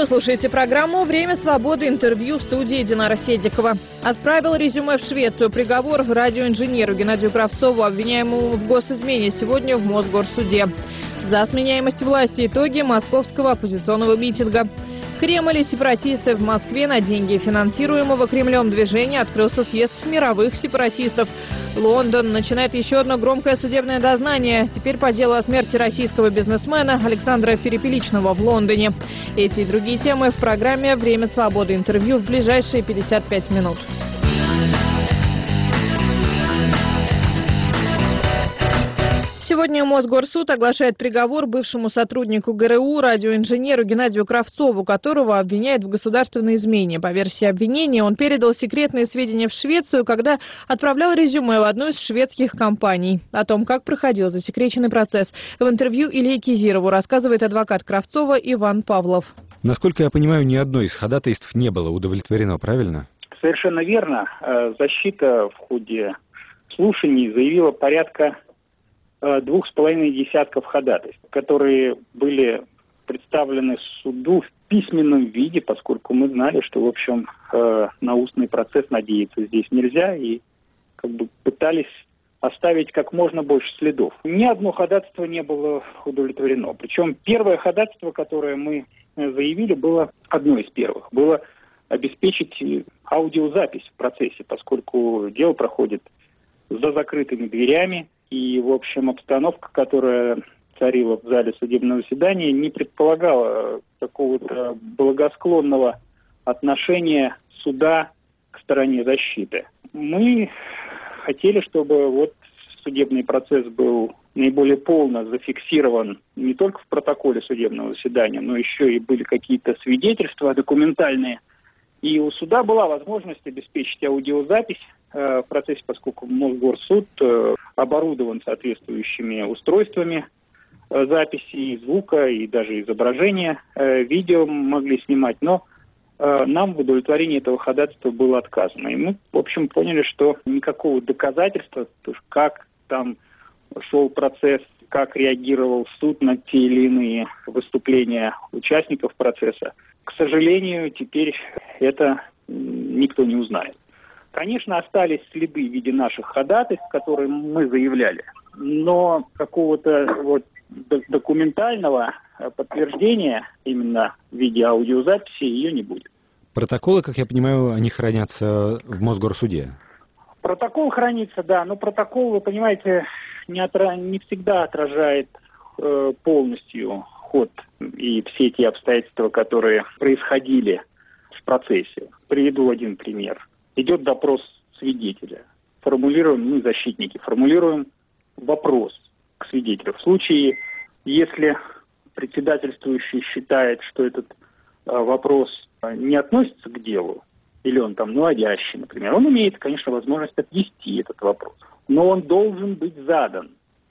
слушаете программу «Время свободы», интервью в студии Динара Седикова. Отправил резюме в Швецию. Приговор радиоинженеру Геннадию Кравцову, обвиняемому в госизмене, сегодня в Мосгорсуде. За сменяемость власти итоги московского оппозиционного митинга. Кремль и сепаратисты. В Москве на деньги финансируемого Кремлем движения открылся съезд мировых сепаратистов. Лондон начинает еще одно громкое судебное дознание. Теперь по делу о смерти российского бизнесмена Александра Перепеличного в Лондоне. Эти и другие темы в программе «Время свободы», интервью в ближайшие 55 минут. Сегодня Мосгорсуд оглашает приговор бывшему сотруднику ГРУ, радиоинженеру Геннадию Кравцову, которого обвиняют в государственной измене. По версии обвинения, он передал секретные сведения в Швецию, когда отправлял резюме в одну из шведских компаний. О том, как проходил засекреченный процесс, в интервью Илье Кизирову рассказывает адвокат Кравцова Иван Павлов. Насколько я понимаю, ни одно из ходатайств не было удовлетворено, правильно? Совершенно верно. Защита в ходе слушаний заявила порядка 2,5 десятков ходатайств, которые были представлены суду в письменном виде, поскольку мы знали, что, в общем, на устный процесс надеяться здесь нельзя, и пытались оставить как можно больше следов. Ни одно ходатайство не было удовлетворено. Причем первое ходатайство, которое мы заявили, было одно из первых. Было обеспечить аудиозапись в процессе, поскольку дело проходит за закрытыми дверями, и, в общем, обстановка, которая царила в зале судебного заседания, не предполагала какого-то благосклонного отношения суда к стороне защиты. Мы хотели, чтобы судебный процесс был наиболее полно зафиксирован не только в протоколе судебного заседания, но еще и были какие-то свидетельства документальные. И у суда была возможность обеспечить аудиозапись в процессе, поскольку Мосгорсуд оборудован соответствующими устройствами записи и звука, и даже изображения, видео могли снимать, но нам в удовлетворении этого ходатайства было отказано. И мы, в общем, поняли, что никакого доказательства, как там шел процесс, как реагировал суд на те или иные выступления участников процесса, к сожалению, теперь это никто не узнает. Конечно, остались следы в виде наших ходатайств, которые мы заявляли, но какого-то документального подтверждения именно в виде аудиозаписи ее не будет. Протоколы, как я понимаю, они хранятся в Мосгорсуде? Протокол хранится, да, но протокол, вы понимаете, не всегда отражает полностью ход и все те обстоятельства, которые происходили в процессе. Приведу один пример. Идет допрос свидетеля. Мы, защитники, формулируем вопрос к свидетелю. В случае, если председательствующий считает, что этот вопрос не относится к делу, или он наводящий, например, он имеет, конечно, возможность отвести этот вопрос. Но он должен быть задан.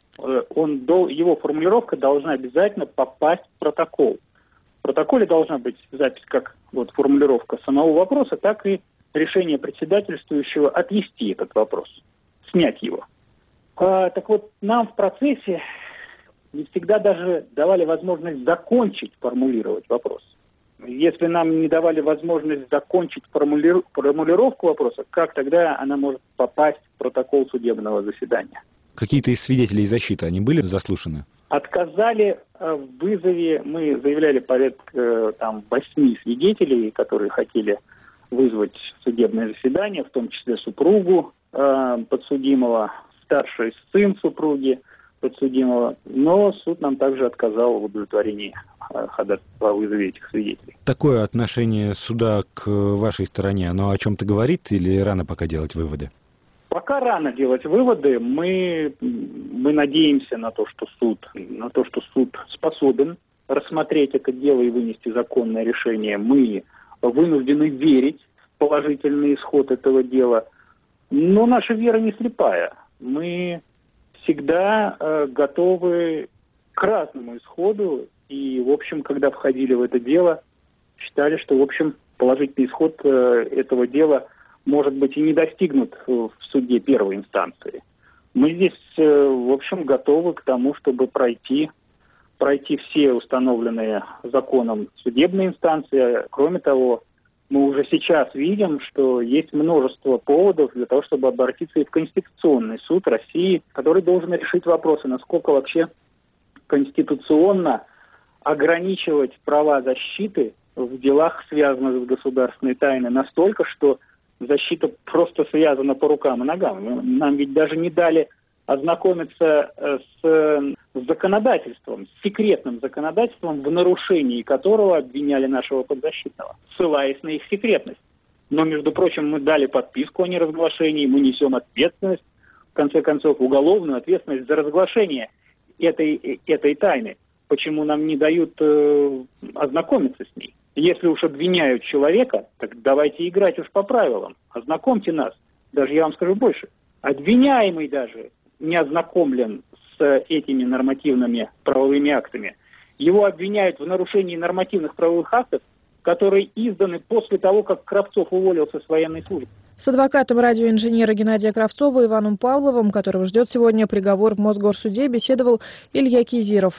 Его формулировка должна обязательно попасть в протокол. В протоколе должна быть запись как формулировка самого вопроса, так и решение председательствующего отвести этот вопрос, снять его. Нам в процессе не всегда даже давали возможность закончить формулировать вопрос. Если нам не давали возможность закончить формулировку вопроса, как тогда она может попасть в протокол судебного заседания? Какие-то из свидетелей защиты, они были заслушаны? Отказали в вызове, мы заявляли порядка 8 свидетелей, которые хотели вызвать судебное заседание, в том числе супругу подсудимого, старший сын супруги подсудимого, но суд нам также отказал в удовлетворении ходатайства о вызове этих свидетелей. Такое отношение суда к вашей стороне, оно о чем-то говорит или рано пока делать выводы? Пока рано делать выводы. Мы надеемся на то, что суд способен рассмотреть это дело и вынести законное решение. Мы вынуждены верить в положительный исход этого дела. Но наша вера не слепая. Мы всегда готовы к разному исходу. И, в общем, когда входили в это дело, считали, что, в общем, положительный исход этого дела может быть и не достигнут в суде первой инстанции. Мы здесь, в общем, готовы к тому, чтобы пройти пройти все установленные законом судебные инстанции. Кроме того, мы уже сейчас видим, что есть множество поводов для того, чтобы обратиться и в Конституционный суд России, который должен решить вопросы, насколько вообще конституционно ограничивать права защиты в делах, связанных с государственной тайной, настолько, что защита просто связана по рукам и ногам. Нам ведь даже не дали ознакомиться с законодательством, с секретным законодательством, в нарушении которого обвиняли нашего подзащитного, ссылаясь на их секретность. Но, между прочим, мы дали подписку о неразглашении, мы несем ответственность, в конце концов, уголовную ответственность за разглашение этой тайны. Почему нам не дают ознакомиться с ней? Если уж обвиняют человека, так давайте играть уж по правилам. Ознакомьте нас. Даже я вам скажу больше. Обвиняемый даже не ознакомлен с этими нормативными правовыми актами. Его обвиняют в нарушении нормативных правовых актов, которые изданы после того, как Кравцов уволился с военной службы. С адвокатом радиоинженера Геннадия Кравцова Иваном Павловым, которого ждет сегодня приговор в Мосгорсуде, беседовал Илья Кизиров.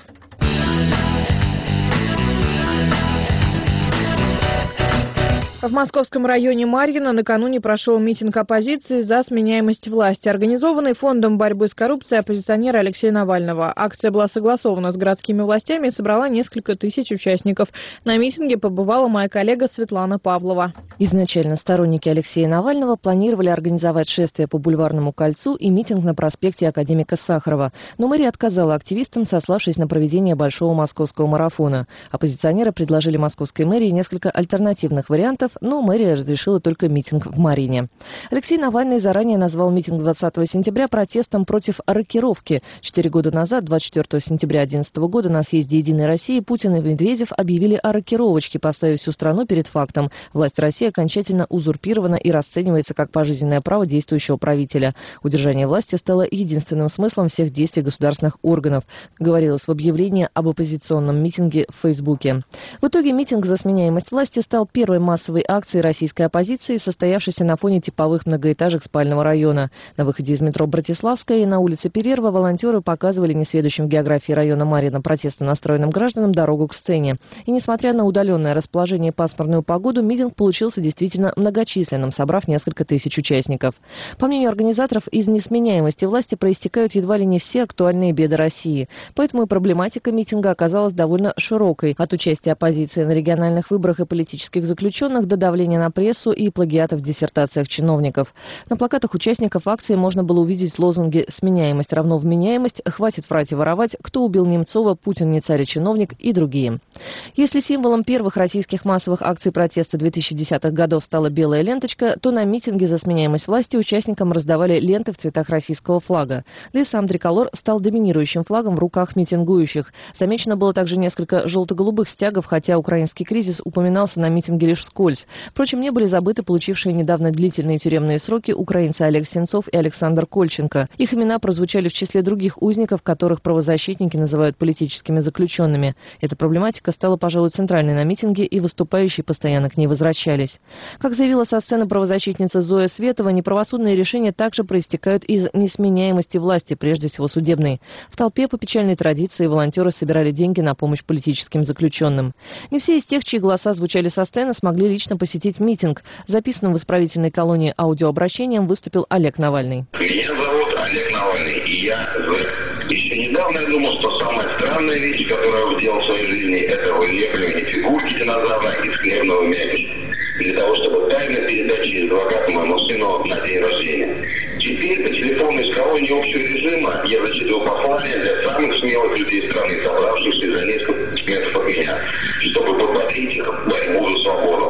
В московском районе Марьино накануне прошел митинг оппозиции за сменяемость власти, организованный Фондом борьбы с коррупцией оппозиционера Алексея Навального. Акция была согласована с городскими властями и собрала несколько тысяч участников. На митинге побывала моя коллега Светлана Павлова. Изначально сторонники Алексея Навального планировали организовать шествие по Бульварному кольцу и митинг на проспекте Академика Сахарова. Но мэрия отказала активистам, сославшись на проведение большого московского марафона. Оппозиционеры предложили московской мэрии несколько альтернативных вариантов, но мэрия разрешила только митинг в Марьине. Алексей Навальный заранее назвал митинг 20 сентября протестом против рокировки. 4 года назад, 24 сентября 2011 года, на съезде «Единой России» Путин и Медведев объявили о рокировочке, поставив всю страну перед фактом. Власть России окончательно узурпирована и расценивается как пожизненное право действующего правителя. Удержание власти стало единственным смыслом всех действий государственных органов, говорилось в объявлении об оппозиционном митинге в Фейсбуке. В итоге митинг за сменяемость власти стал первой массовой акции российской оппозиции, состоявшейся на фоне типовых многоэтажек спального района. На выходе из метро Братиславская и на улице Перерва волонтеры показывали несведущим в географии района Марьино протестно настроенным гражданам дорогу к сцене. И несмотря на удаленное расположение и пасмурную погоду, митинг получился действительно многочисленным, собрав несколько тысяч участников. По мнению организаторов, из несменяемости власти проистекают едва ли не все актуальные беды России. Поэтому и проблематика митинга оказалась довольно широкой. От участия оппозиции на региональных выборах и политических заключенных до давления на прессу и плагиатов в диссертациях чиновников. На плакатах участников акции можно было увидеть лозунги «Сменяемость равно вменяемость», «Хватит врать и воровать», «Кто убил Немцова», «Путин не царь и чиновник» и другие. Если символом первых российских массовых акций протеста 2010-х годов стала белая ленточка, то на митинге за сменяемость власти участникам раздавали ленты в цветах российского флага. Да и сам триколор стал доминирующим флагом в руках митингующих. Замечено было также несколько желто-голубых стягов, хотя украинский кризис упоминался на митинге лишь вскользь. Впрочем, не были забыты получившие недавно длительные тюремные сроки украинцы Олег Сенцов и Александр Кольченко. Их имена прозвучали в числе других узников, которых правозащитники называют политическими заключенными. Эта проблематика стала, пожалуй, центральной на митинге, и выступающие постоянно к ней возвращались. Как заявила со сцены правозащитница Зоя Светова, неправосудные решения также проистекают из несменяемости власти, прежде всего судебной. В толпе по печальной традиции волонтеры собирали деньги на помощь политическим заключенным. Не все из тех, чьи голоса звучали со сцены, смогли лично посетить митинг. Записанным в исправительной колонии аудиообращением выступил Олег Навальный. Меня зовут Олег Навальный, и я зэк. Еще недавно я думал, что самая странная вещь, которую я сделал в своей жизни, это вылепливание фигурки динозавра из хлебного мякиша, для того, чтобы тайно передать через адвоката моему сыну на день рождения. Теперь по телефону из колонии общего режима я зачитывал послание для самых смелых людей страны, собравшихся за несколько метров от меня, чтобы подбодрить их в борьбу за свободу.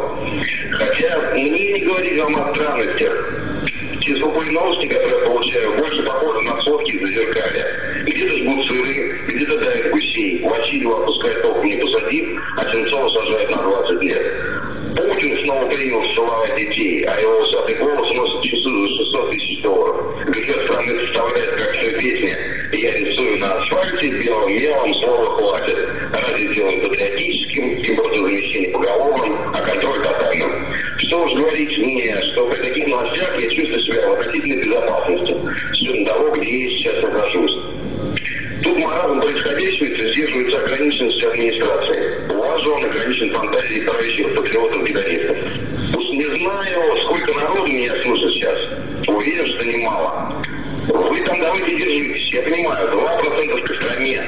Хотя мне не говорить вам о странностях. Те слуховые новости, которые я получаю, больше похожи на сводки из Зазеркалья. Где-то жгут сыры, где-то давят гусей, Васильева отпускает толку не посадив, а Сенцова сажают на 20 лет. Путин снова принял целовать детей, а его усатый голос носит часы за $600 тысяч. Бюджет страны составляет, как все песня. Я рисую на асфальте белым мелом, слова хватит. Ради сделаем патриотическим, импортозамещение поголовным, а контроль тотальным. Что уж говорить мне, что при таких новостях я чувствую себя в относительной безопасности, с учетом того, где я сейчас нахожусь. Тут маразм происходящего сдерживается ограниченным деятельности администрации. У вас же он ограничен фантазией правящих патриотов-гедонистов. Уж не знаю, сколько народу меня слушает сейчас. Уверен, что немало. Вы там давайте держитесь. Я понимаю, 2% к стране,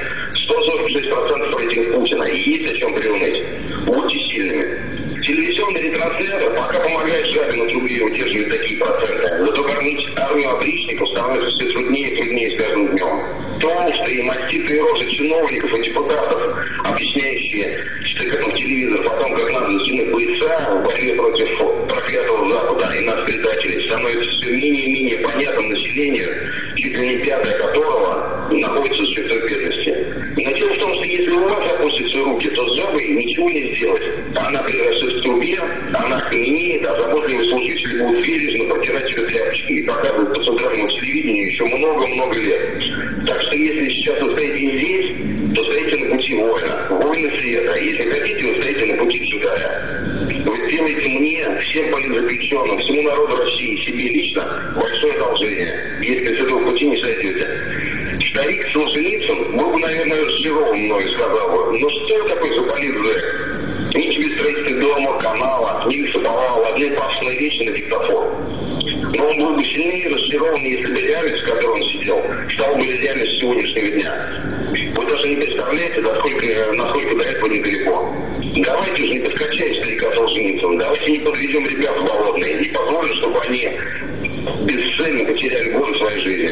146% рейтинг Путина. Есть о чем приуныть. Будьте сильными. Телевизионный ретранслятор пока помогает Жабину трубе удерживать такие проценты. Зато кормить армию опричников становится все труднее и труднее с каждым днем. Толстые, маститые рожи чиновников и депутатов, объясняющие с экранов телевизоров о том, как надо затянуть бойца в борьбе против проклятого Запада и нас, предателей, становится все менее и менее понятным населению, чуть ли не пятая которого находится в чертой бедности. Но дело в том, что если у вас опустятся руки, то с жабой ничего не сделать. Она превратится в трубе, она каменеет, а заботливые служители будут бережно протирать ее тряпочки и показывать по центральному телевидению еще много-много лет. Так что если сейчас вы стоите здесь, то стоите на пути воина света. А если хотите, вы стоите на пути джедая. Вы делаете мне, всем политзаключенным, всему народу России, себе лично большое одолжение, если с этого пути не сойдете. Старик Солженицын был бы, наверное, разочарован мною, сказал бы, ну что такое за политзэк? Ни тебе строительство дома, канала, ни лесоповала, одни пафосные речи на диктофон. Но он был бы сильнее разочарован, если бы реальность, в которой он сидел, стала бы реальностью сегодняшнего дня. Вы даже не представляете, насколько до этого недалеко. Давайте же не подкачаем старика Солженицына, давайте не подведем ребят в болотные, не позволим, чтобы они бесцельно потеряли годы своей жизни.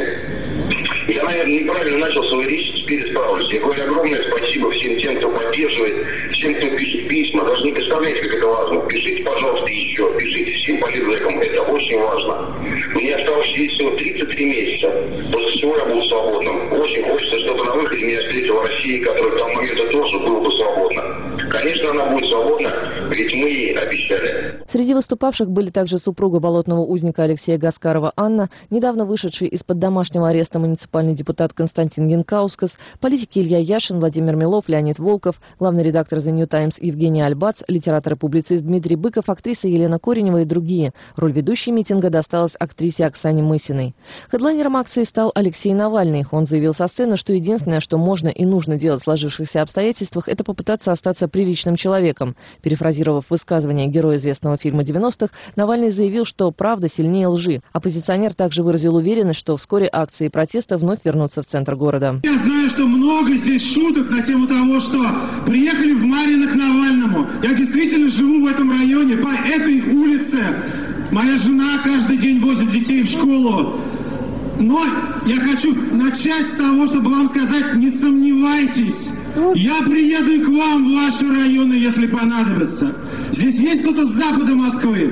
Я, наверное, неправильно начал свою речь, теперь исправлюсь. Я говорю огромное спасибо всем тем, кто поддерживает, всем, кто пишет письма. Даже не представляете, как это важно. Пишите, пожалуйста, еще. Пишите всем политзэкам. Это очень важно. Мне осталось здесь всего 33 месяца. После всего я буду свободным. Очень хочется, чтобы на выходе меня встретила Россия, которая к тому моменту тоже была бы свободна. Конечно, она будет свободна, ведь мы ей обещали. Среди выступавших были также супруга болотного узника Алексея Гаскарова Анна, недавно вышедший из-под домашнего ареста муниципальный депутат Константин Янкаускас, политики Илья Яшин, Владимир Милов, Леонид Волков, главный редактор The New Times Евгений Альбац, литератор и публицист Дмитрий Быков, актриса Елена Коренева и другие. Роль ведущей митинга досталась актрисе Оксане Мысиной. Хедлайнером акции стал Алексей Навальный. Он заявил со сцены, что единственное, что можно и нужно делать в сложившихся обстоятельствах, это попытаться остаться приличным человеком. Перефразировав высказывание героя известного фильма 90-х, Навальный заявил, что правда сильнее лжи. Оппозиционер также выразил уверенность, что вскоре акции протеста вновь вернутся в центр города. Я знаю, что много здесь шуток на тему того, что приехали в Марино к Навальному. Я действительно живу в этом районе, по этой улице. Моя жена каждый день возит детей в школу. Но я хочу начать с того, чтобы вам сказать, не сомневайтесь. Я приеду и к вам в ваши районы, если понадобится. Здесь есть кто-то с запада Москвы?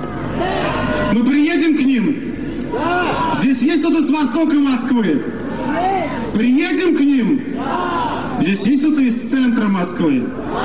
Мы приедем к ним? Здесь есть кто-то с востока Москвы? Приедем к ним? Здесь есть кто-то из центра Москвы?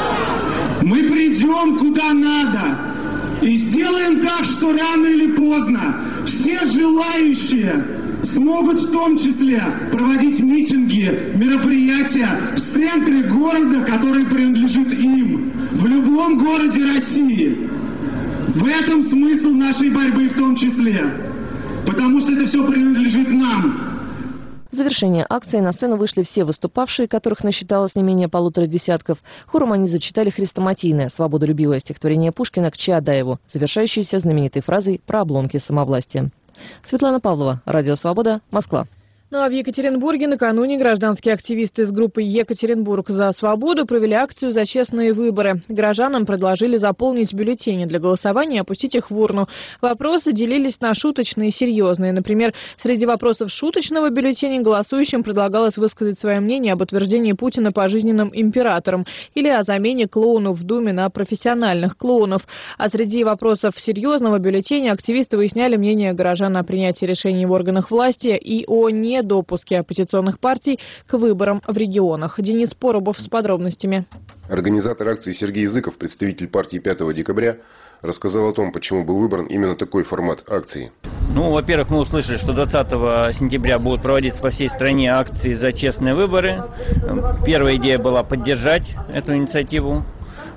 Мы придем куда надо и сделаем так, что рано или поздно все желающие смогут в том числе проводить митинги, мероприятия в центре города, который принадлежит им, в любом городе России. В этом смысл нашей борьбы в том числе, потому что это все принадлежит нам. В завершение акции на сцену вышли все выступавшие, которых насчиталось не менее 150 десятков. Хором они зачитали хрестоматийное, свободолюбивое стихотворение Пушкина к Чаадаеву, завершающееся знаменитой фразой про обломки самовластия. Светлана Павлова, Радио Свобода, Москва. Ну а в Екатеринбурге накануне гражданские активисты из группы «Екатеринбург за свободу» провели акцию за честные выборы. Горожанам предложили заполнить бюллетени для голосования и опустить их в урну. Вопросы делились на шуточные и серьезные. Например, среди вопросов шуточного бюллетеня голосующим предлагалось высказать свое мнение об утверждении Путина пожизненным императором или о замене клоунов в Думе на профессиональных клоунов. А среди вопросов серьезного бюллетеня активисты выясняли мнение горожан о принятии решений в органах власти и о недопуске оппозиционных партий к выборам в регионах. Денис Порубов с подробностями. Организатор акции Сергей Языков, представитель партии 5 декабря, рассказал о том, почему был выбран именно такой формат акции. Ну, во-первых, мы услышали, что 20 сентября будут проводиться по всей стране акции за честные выборы. Первая идея была поддержать эту инициативу.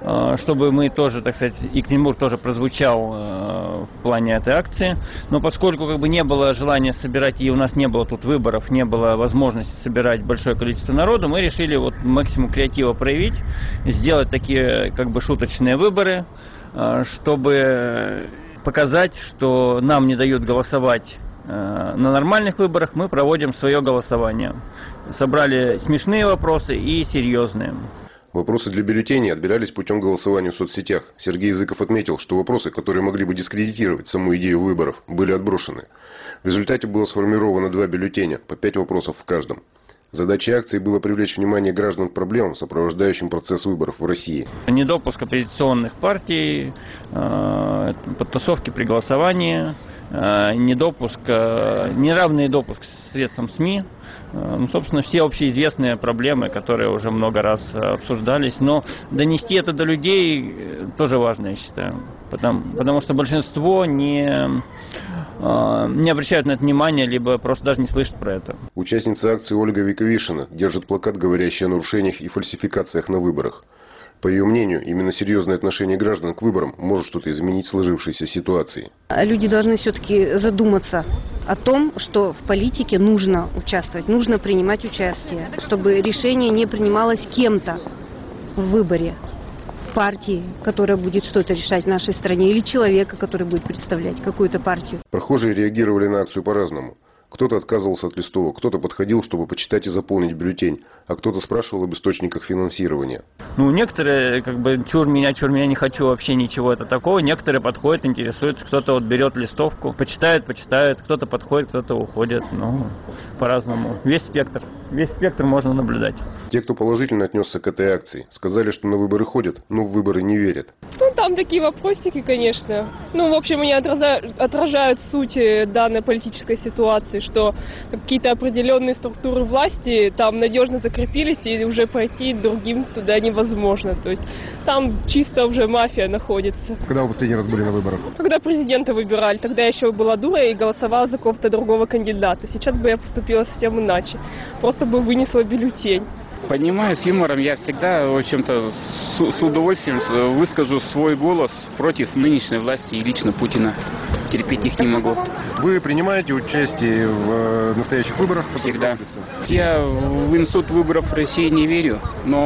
чтобы мы тоже, так сказать, Екатеринбург тоже прозвучал в плане этой акции. Но поскольку не было желания собирать, и у нас не было тут выборов, не было возможности собирать большое количество народу, мы решили максимум креатива проявить, сделать такие шуточные выборы, чтобы показать, что нам не дают голосовать на нормальных выборах, мы проводим свое голосование. Собрали смешные вопросы и серьезные. Вопросы для бюллетеней отбирались путем голосования в соцсетях. Сергей Языков отметил, что вопросы, которые могли бы дискредитировать саму идею выборов, были отброшены. В результате было сформировано 2 бюллетеня, по 5 вопросов в каждом. Задачей акции было привлечь внимание граждан к проблемам, сопровождающим процесс выборов в России. Недопуск оппозиционных партий, подтасовки при голосовании, неравный допуск к средствам СМИ. Собственно, все общеизвестные проблемы, которые уже много раз обсуждались. Но донести это до людей тоже важно, я считаю. Потому что большинство не обращают на это внимания, либо просто даже не слышат про это. Участница акции Ольга Вековишина держит плакат, говорящий о нарушениях и фальсификациях на выборах. По ее мнению, именно серьезное отношение граждан к выборам может что-то изменить в сложившейся ситуации. Люди должны все-таки задуматься о том, что в политике нужно участвовать, нужно принимать участие, чтобы решение не принималось кем-то в выборе. Партии, которая будет что-то решать в нашей стране, или человека, который будет представлять какую-то партию. Прохожие реагировали на акцию по-разному. Кто-то отказывался от листовок, кто-то подходил, чтобы почитать и заполнить бюллетень, а кто-то спрашивал об источниках финансирования. Некоторые, чур меня, не хочу вообще ничего это такого. Некоторые подходят, интересуются, кто-то берет листовку, почитает, кто-то подходит, кто-то уходит. По-разному. Весь спектр можно наблюдать. Те, кто положительно отнесся к этой акции, сказали, что на выборы ходят, но в выборы не верят. Там такие вопросики, конечно. В общем, они отражают суть данной политической ситуации, что какие-то определенные структуры власти там надежно закрепились, и уже пройти другим туда невозможно. То есть там чисто уже мафия находится. Когда вы последний раз были на выборах? Когда президента выбирали. Тогда я еще была дура и голосовала за какого-то другого кандидата. Сейчас бы я поступила совсем иначе. Просто бы вынесла бюллетень. Понимаю, с юмором. Я всегда, в общем-то, с удовольствием выскажу свой голос против нынешней власти и лично Путина. Терпеть их не могу. Вы принимаете участие в настоящих выборах? Всегда. Я в институт выборов в России не верю,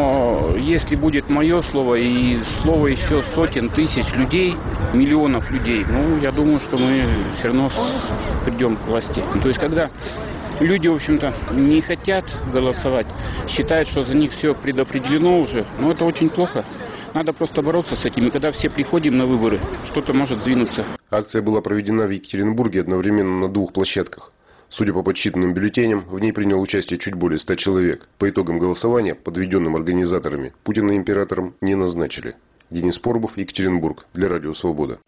но если будет мое слово и слово еще сотен тысяч людей, миллионов людей, я думаю, что мы все равно придем к власти. То есть, когда люди, в общем-то, не хотят голосовать, считают, что за них все предопределено уже, это очень плохо. Надо просто бороться с этим. И когда все приходим на выборы, что-то может сдвинуться. Акция была проведена в Екатеринбурге одновременно на 2 площадках. Судя по подсчитанным бюллетеням, в ней приняло участие чуть более 100 человек. По итогам голосования, подведенным организаторами, Путина императором не назначили. Денис Порбов, Екатеринбург, для Радио Свобода.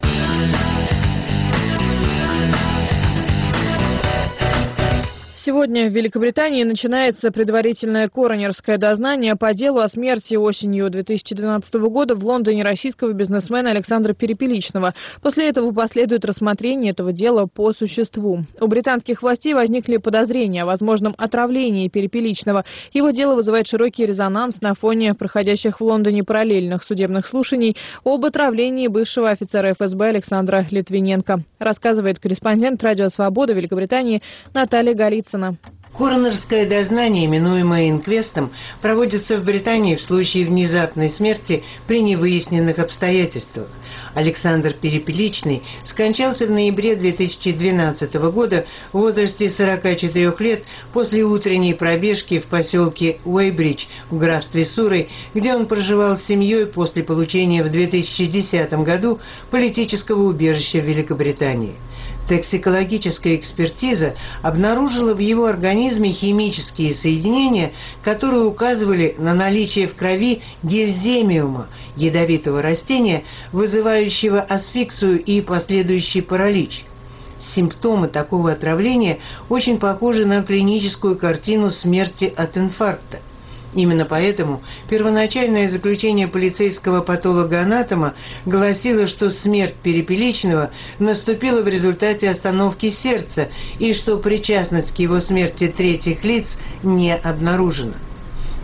Сегодня в Великобритании начинается предварительное коронерское дознание по делу о смерти осенью 2012 года в Лондоне российского бизнесмена Александра Перепеличного. После этого последует рассмотрение этого дела по существу. У британских властей возникли подозрения о возможном отравлении Перепеличного. Его дело вызывает широкий резонанс на фоне проходящих в Лондоне параллельных судебных слушаний об отравлении бывшего офицера ФСБ Александра Литвиненко. Рассказывает корреспондент Радио Свобода Великобритании Наталья Голицына. Коронерское дознание, именуемое инквестом, проводится в Британии в случае внезапной смерти при невыясненных обстоятельствах. Александр Перепеличный скончался в ноябре 2012 года в возрасте 44 лет после утренней пробежки в поселке Уэйбридж в графстве Суррей, где он проживал с семьей после получения в 2010 году политического убежища в Великобритании. Токсикологическая экспертиза обнаружила в его организме химические соединения, которые указывали на наличие в крови гельземиума, ядовитого растения, вызывающего асфиксию и последующий паралич. Симптомы такого отравления очень похожи на клиническую картину смерти от инфаркта. Именно поэтому первоначальное заключение полицейского патологоанатома гласило, что смерть Перепеличного наступила в результате остановки сердца и что причастность к его смерти третьих лиц не обнаружена.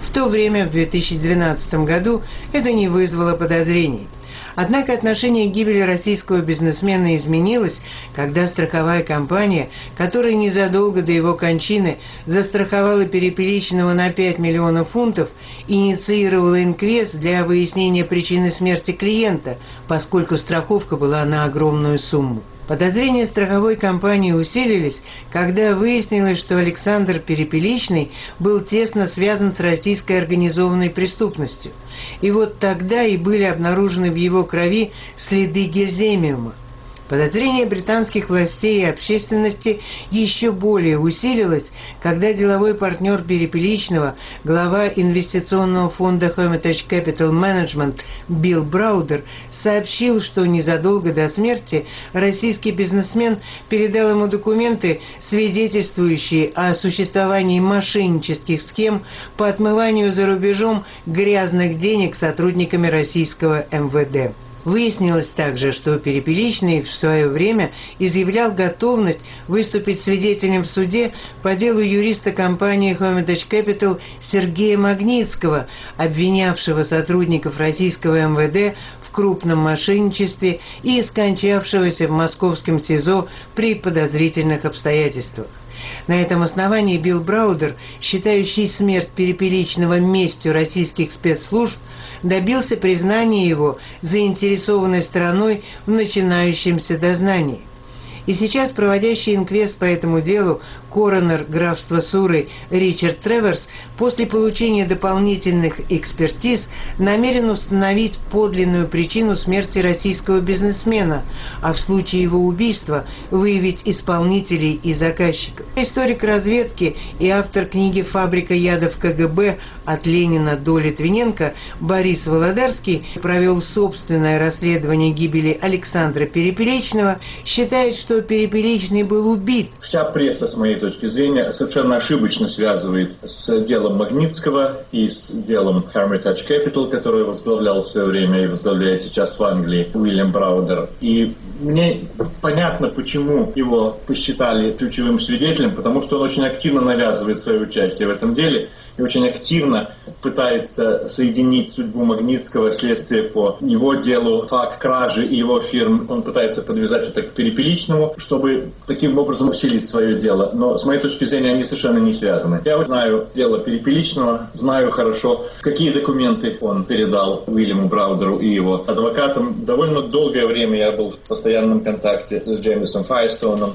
В то время, в 2012 году, это не вызвало подозрений. Однако отношение к гибели российского бизнесмена изменилось, когда страховая компания, которая незадолго до его кончины застраховала Перепеличного на 5 миллионов фунтов, инициировала инквест для выяснения причины смерти клиента, поскольку страховка была на огромную сумму. Подозрения страховой компании усилились, когда выяснилось, что Александр Перепеличный был тесно связан с российской организованной преступностью. И вот тогда и были обнаружены в его крови следы гильземиума. Подозрение британских властей и общественности еще более усилилось, когда деловой партнер Перепеличного, глава инвестиционного фонда Hermitage Capital Management Билл Браудер, сообщил, что незадолго до смерти российский бизнесмен передал ему документы, свидетельствующие о существовании мошеннических схем по отмыванию за рубежом грязных денег сотрудниками российского МВД. Выяснилось также, что Перепеличный в свое время изъявлял готовность выступить свидетелем в суде по делу юриста компании Hermitage Capital Сергея Магнитского, обвинявшего сотрудников российского МВД в крупном мошенничестве и скончавшегося в московском СИЗО при подозрительных обстоятельствах. На этом основании Билл Браудер, считающий смерть Перепеличного местью российских спецслужб, добился признания его заинтересованной стороной в начинающемся дознании. И сейчас проводящий инквест по этому делу коронер графства Суррей Ричард Треверс после получения дополнительных экспертиз намерен установить подлинную причину смерти российского бизнесмена, а в случае его убийства выявить исполнителей и заказчиков. Историк разведки и автор книги «Фабрика ядов КГБ. От Ленина до Литвиненко» Борис Володарский провел собственное расследование гибели Александра Перепеличного, считает, что Перепеличный был убит. Вся пресса, с моей точки зрения, совершенно ошибочно связывает с делом Магнитского и с делом Hermitage Capital, который возглавлял в свое время и возглавляет сейчас в Англии Уильям Браудер. И мне понятно, почему его посчитали ключевым свидетелем, потому что он очень активно навязывает свое участие в этом деле и очень активно пытается соединить судьбу Магнитского, следствие по его делу, факт кражи и его фирм. Он пытается подвязать это к Перепеличному, чтобы таким образом усилить свое дело. Но с моей точки зрения они совершенно не связаны. Я знаю дело Перепеличного, знаю хорошо, какие документы он передал Уильяму Браудеру и его адвокатам. Довольно долгое время я был в постоянном контакте с Джеймисом Файрстоуном.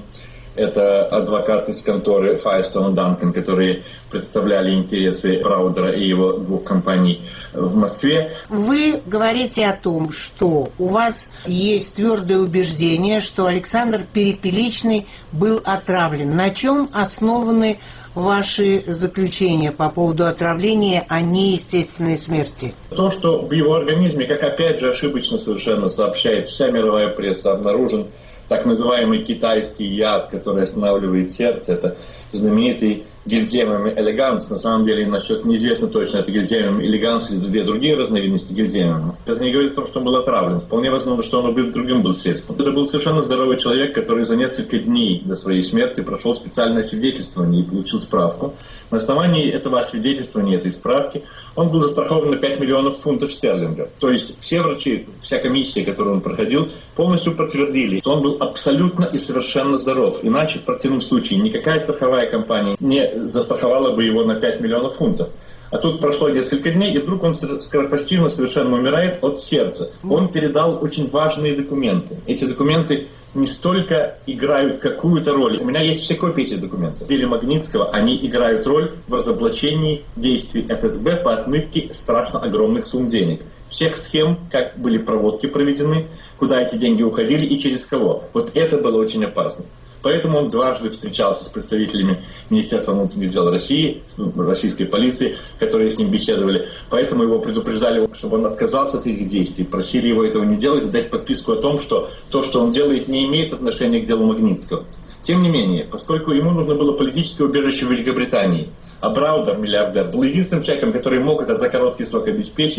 Это адвокат из конторы Firestone Duncan, которые представляли интересы Браудера и его двух компаний в Москве. Вы говорите о том, что у вас есть твердое убеждение, что Александр Перепеличный был отравлен. На чем основаны ваши заключения по поводу отравления, а не естественной смерти? То, что в его организме, как опять же ошибочно совершенно сообщает вся мировая пресса, обнаружен так называемый китайский яд, который останавливает сердце. Это знаменитый гильземиум элеганс. На самом деле насчет неизвестно точно, это гильземиум элеганс или две другие разновидности гильземиума. Это не говорит о том, что он был отравлен. Вполне возможно, что он убит другим был средством. Это был совершенно здоровый человек, который за несколько дней до своей смерти прошел специальное свидетельствование и получил справку. На основании этого освидетельствования, этой справки, он был застрахован на 5 миллионов фунтов стерлингов. То есть все врачи, вся комиссия, которую он проходил, полностью подтвердили, что он был абсолютно и совершенно здоров. Иначе в противном случае никакая страховая компания не застраховала бы его на 5 миллионов фунтов. А тут прошло несколько дней, и вдруг он скоропостижно совершенно умирает от сердца. Он передал очень важные документы. Эти документы не столько играют какую-то роль. У меня есть все копии этих документов. В деле Магнитского они играют роль в разоблачении действий ФСБ по отмывке страшно огромных сумм денег. Всех схем, как были проводки проведены, куда эти деньги уходили и через кого. Вот это было очень опасно. Поэтому он дважды встречался с представителями Министерства внутренних дел России, российской полиции, которые с ним беседовали. Поэтому его предупреждали, чтобы он отказался от этих действий. Просили его этого не делать и дать подписку о том, что то, что он делает, не имеет отношения к делу Магнитского. Тем не менее, поскольку ему нужно было политическое убежище в Великобритании, а Браудер, миллиардер, был единственным человеком, который мог это за короткий срок обеспечить,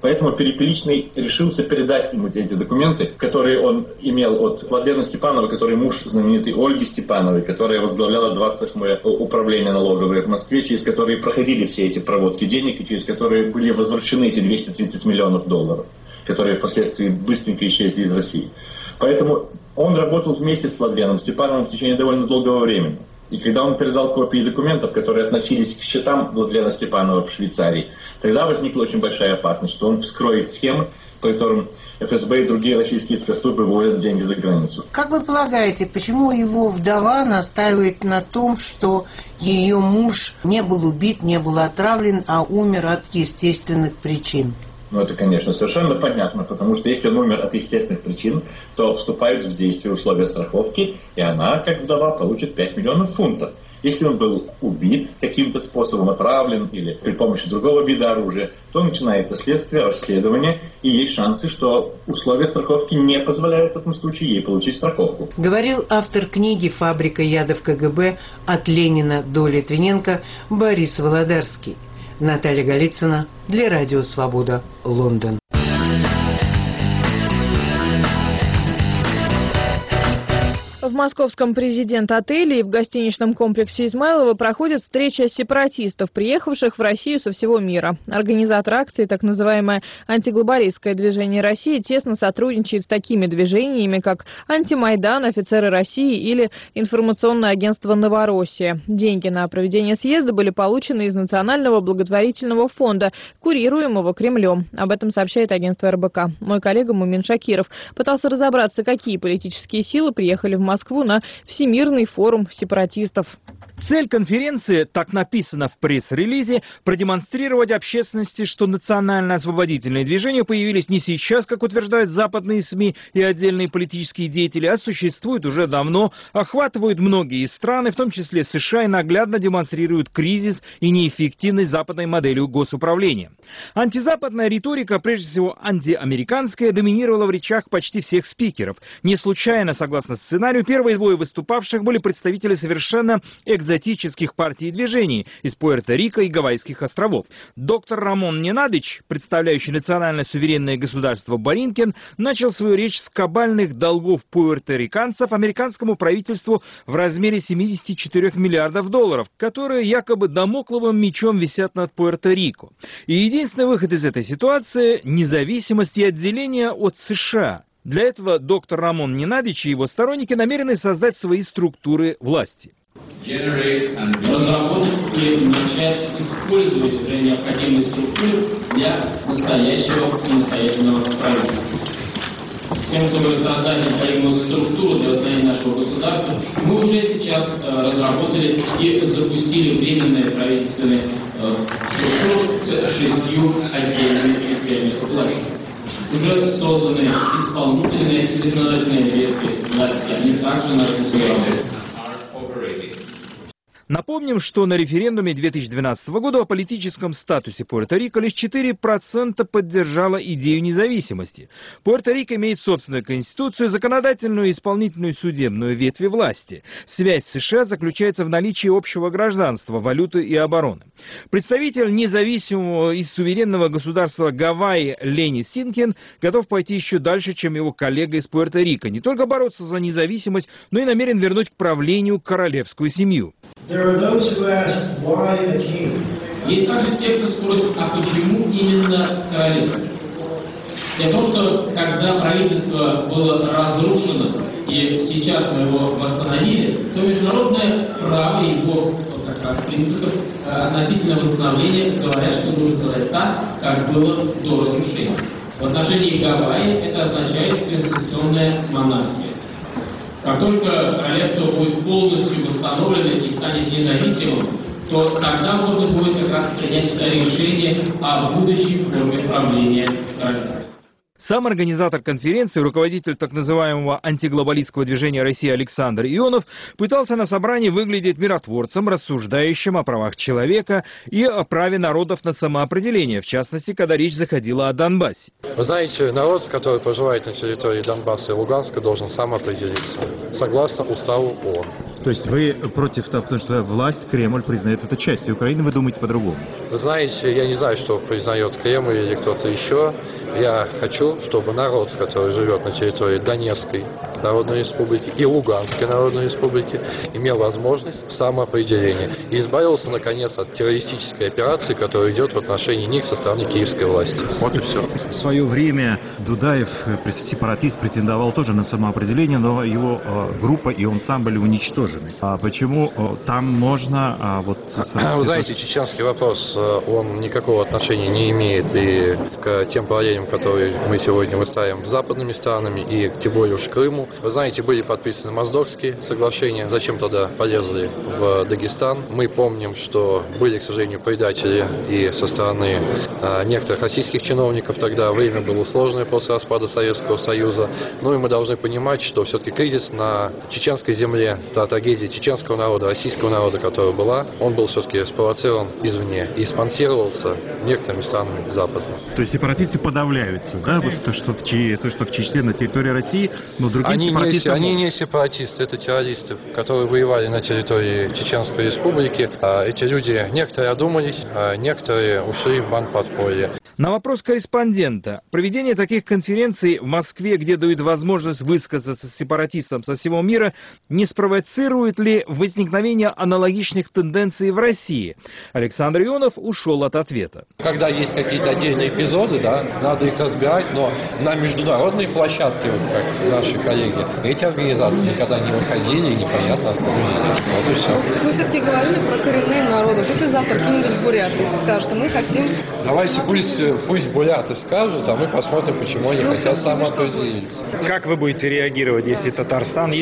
Поэтому Перепеличный решился передать ему эти документы, которые он имел от Владлены Степановой, который муж знаменитой Ольги Степановой, которая возглавляла 28-е управление налоговое в Москве, через которые проходили все эти проводки денег и через которые были возвращены эти 230 миллионов долларов, которые впоследствии быстренько исчезли из России. Поэтому он работал вместе с Владленом Степановым в течение довольно долгого времени. И когда он передал копии документов, которые относились к счетам Владлена Степанова в Швейцарии, тогда возникла очень большая опасность, что он вскроет схемы, по которым ФСБ и другие российские спецслужбы выводят деньги за границу. Как вы полагаете, почему его вдова настаивает на том, что ее муж не был убит, не был отравлен, а умер от естественных причин? Ну, это, конечно, совершенно понятно, потому что если он умер от естественных причин, то вступают в действие условия страховки, и она, как вдова, получит 5 миллионов фунтов. Если он был убит каким-то способом, отравлен или при помощи другого вида оружия, то начинается следствие, расследование, и есть шансы, что условия страховки не позволяют в этом случае ей получить страховку. Говорил автор книги «Фабрика ядов КГБ. От Ленина до Литвиненко» Борис Володарский. Наталья Голицына для Радио Свобода, Лондон. В московском президент-отеле и в гостиничном комплексе Измайлово проходит встреча сепаратистов, приехавших в Россию со всего мира. Организатор акции, так называемое антиглобалистское движение России, тесно сотрудничает с такими движениями, как «Антимайдан», «Офицеры России» или информационное агентство «Новороссия». Деньги на проведение съезда были получены из Национального благотворительного фонда, курируемого Кремлем. Об этом сообщает агентство РБК. Мой коллега Мумин Шакиров пытался разобраться, какие политические силы приехали в Москву на Всемирный форум сепаратистов. Цель конференции, так написано в пресс-релизе, продемонстрировать общественности, что национально-освободительные движения появились не сейчас, как утверждают западные СМИ и отдельные политические деятели, а существуют уже давно, охватывают многие страны, в том числе США, и наглядно демонстрируют кризис и неэффективность западной модели госуправления. Антизападная риторика, прежде всего антиамериканская, доминировала в речах почти всех спикеров. Не случайно, согласно сценарию, первые двое выступавших были представители совершенно экзотических партий и движений из Пуэрто-Рико и Гавайских островов. Доктор Рамон Ненадыч, представляющий национальное суверенное государство Боринкин, начал свою речь с кабальных долгов пуэрториканцев американскому правительству в размере 74 миллиардов долларов, которые якобы дамокловым мечом висят над Пуэрто-Рико. И единственный выход из этой ситуации – независимость и отделение от США. Для этого доктор Рамон Ненадыч и его сторонники намерены создать свои структуры власти. Разработать и начать использовать уже необходимые структуры для настоящего самостоятельного правительства. С тем, чтобы создать необходимую структуру для восстановления нашего государства, мы уже сейчас разработали и запустили временные правительственные структуры с 6 отдельными ветвями власти. Уже созданы исполнительные и законодательные ветви власти, они также начали работать. Напомним, что на референдуме 2012 года о политическом статусе Пуэрто-Рико лишь 4% поддержало идею независимости. Пуэрто-Рико имеет собственную конституцию, законодательную и исполнительную судебную ветви власти. Связь с США заключается в наличии общего гражданства, валюты и обороны. Представитель независимого и суверенного государства Гавайи Ленни Синкен готов пойти еще дальше, чем его коллега из Пуэрто-Рико. Не только бороться за независимость, но и намерен вернуть к правлению королевскую семью. Есть также те, кто спросит, а почему именно королевство? Дело в том, что когда правительство было разрушено, и сейчас мы его восстановили, то международное право и его как раз принципы относительно восстановления говорят, что нужно сделать так, как было до разрушения. В отношении Гавайи это означает конституционная монархия. Как только королевство будет полностью восстановлено и станет независимым, то тогда можно будет как раз принять решение о будущей форме правления королевства. Сам организатор конференции, руководитель так называемого антиглобалистского движения России Александр Ионов, пытался на собрании выглядеть миротворцем, рассуждающим о правах человека и о праве народов на самоопределение, в частности, когда речь заходила о Донбассе. Вы знаете, народ, который проживает на территории Донбасса и Луганска, должен сам определиться, согласно уставу ООН. То есть вы против того, потому что власть, Кремль признает это частью Украины, вы думаете по-другому? Вы знаете, я не знаю, что признает Кремль или кто-то еще. Я хочу, чтобы народ, который живет на территории Донецкой Народной Республики и Луганской Народной Республики, имел возможность самоопределения и избавился, наконец, от террористической операции, которая идет в отношении них со стороны киевской власти. Вот и все. В свое время Дудаев, сепаратист, претендовал тоже на самоопределение, но его группа и он сам были уничтожены. А почему там можно... Вы знаете, чеченский вопрос, он никакого отношения не имеет и к тем параллелям, которые мы сегодня выстраиваем с западными странами, и тем более уж Крыму. Вы знаете, были подписаны Моздокские соглашения, зачем тогда полезли в Дагестан. Мы помним, что были, к сожалению, предатели и со стороны некоторых российских чиновников тогда. Время было сложное после распада Советского Союза. Ну и мы должны понимать, что все-таки кризис на чеченской земле, та трагедия чеченского народа, российского народа, которая была, он был все-таки спровоцирован извне и спонсировался некоторыми странами Запада. То есть сепаратисты подавляются, да? Вот то, что в Чечне на территории России, но другие сепаратисты... Они не сепаратисты, это террористы, которые воевали на территории Чеченской Республики. Эти люди, некоторые одумались, а некоторые ушли в бандподполье. На вопрос корреспондента, проведение таких конференций в Москве, где дают возможность высказаться сепаратистам со всего мира, не спровоцирует ли возникновение аналогичных тенденций в России? Александр Ионов ушел от ответа. Когда есть какие-то отдельные эпизоды, да, надо их разбирать, но на международной площадке, вот как наши коллеги, эти организации никогда не выходили и непонятно откуда. Вот и все. Вы все-таки говорили про коренные народы. Тут и завтра какие-нибудь буряты скажут, что мы хотим... Давайте пусть буряты скажут, а мы посмотрим, почему они хотят самоопределиться. Как вы будете реагировать, если Татарстан,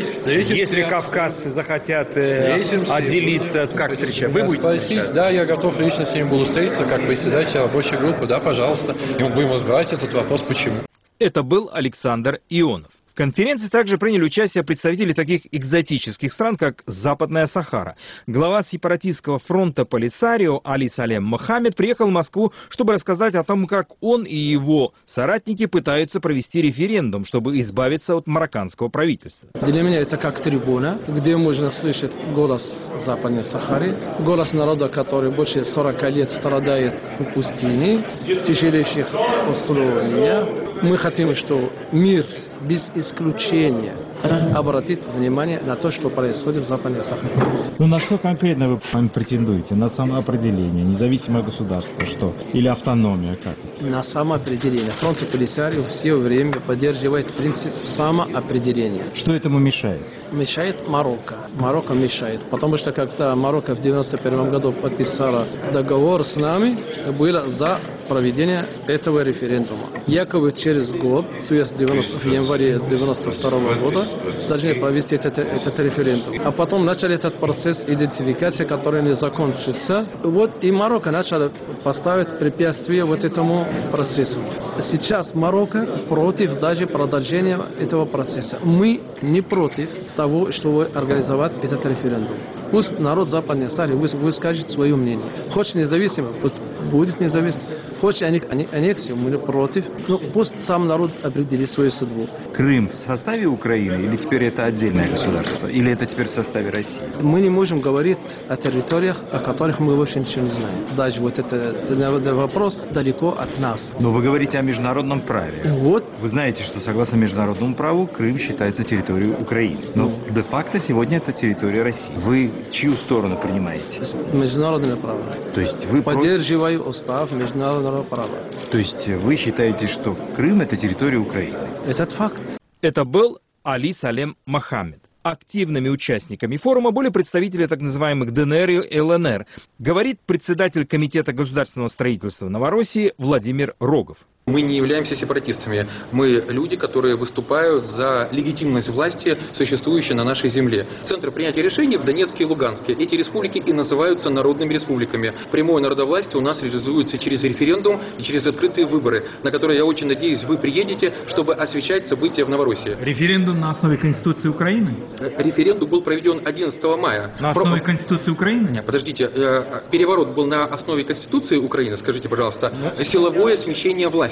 если кавказцы захотят отделиться, как встречать? Вы будете встречать? Да, я готов лично с ними буду встретиться, как председатель рабочей группы, да, пожалуйста. И мы будем разбирать этот вопрос, почему. Это был Александр Ионов. В конференции также приняли участие представители таких экзотических стран, как Западная Сахара. Глава сепаратистского фронта Полисарио Али Салем Мохаммед приехал в Москву, чтобы рассказать о том, как он и его соратники пытаются провести референдум, чтобы избавиться от марокканского правительства. Для меня это как трибуна, где можно слышать голос Западной Сахары, голос народа, который больше 40 лет страдает в пустыне, в тяжелейших условиях. Мы хотим, что мир без исключения обратит внимание на то, что происходит в Западной Сахаре. Ну на что конкретно вы претендуете? На самоопределение, независимое государство, что? Или автономия, как? На самоопределение. Фронт Полисарио все время поддерживает принцип самоопределения. Что этому мешает? Мешает Марокко. Марокко мешает. Потому что когда Марокко в 1991 году подписала договор с нами, было за проведение этого референдума. Якобы через год, то есть в январе 1992 года, должны провести этот референдум. А потом начали этот процесс идентификации, который не закончится. Вот и Марокко начало поставить препятствия вот этому процессу. Сейчас Марокко против даже продолжения этого процесса. Мы не против того, чтобы организовать этот референдум. Пусть народ Западной Сахары выскажет свое мнение. Хочет независимо, пусть будет независимо. Хочет аннексию, мы против. Ну, пусть сам народ определит свою судьбу. Крым в составе Украины или теперь это отдельное государство? Или это теперь в составе России? Мы не можем говорить о территориях, о которых мы вообще ничего не знаем. Даже вот это вопрос далеко от нас. Но вы говорите о международном праве. Вот. Вы знаете, что согласно международному праву Крым считается территорией Украины. Но де-факто сегодня это территория России. Вы чью сторону принимаете? Международное право. То есть вы поддерживаю устав международного права. То есть вы считаете, что Крым это территория Украины? Этот факт. Это был Али Салем Мохаммед. Активными участниками форума были представители так называемых ДНР и ЛНР, говорит председатель Комитета государственного строительства Новороссии Владимир Рогов. Мы не являемся сепаратистами. Мы люди, которые выступают за легитимность власти, существующей на нашей земле. Центры принятия решений в Донецке и Луганске. Эти республики и называются народными республиками. Прямое народовластие у нас реализуется через референдум и через открытые выборы, на которые, я очень надеюсь, вы приедете, чтобы освещать события в Новороссии. Референдум на основе Конституции Украины? Референдум был проведен 11 мая. На основе Конституции Украины? Нет, подождите. Переворот был на основе Конституции Украины, скажите, пожалуйста. Силовое смещение власти.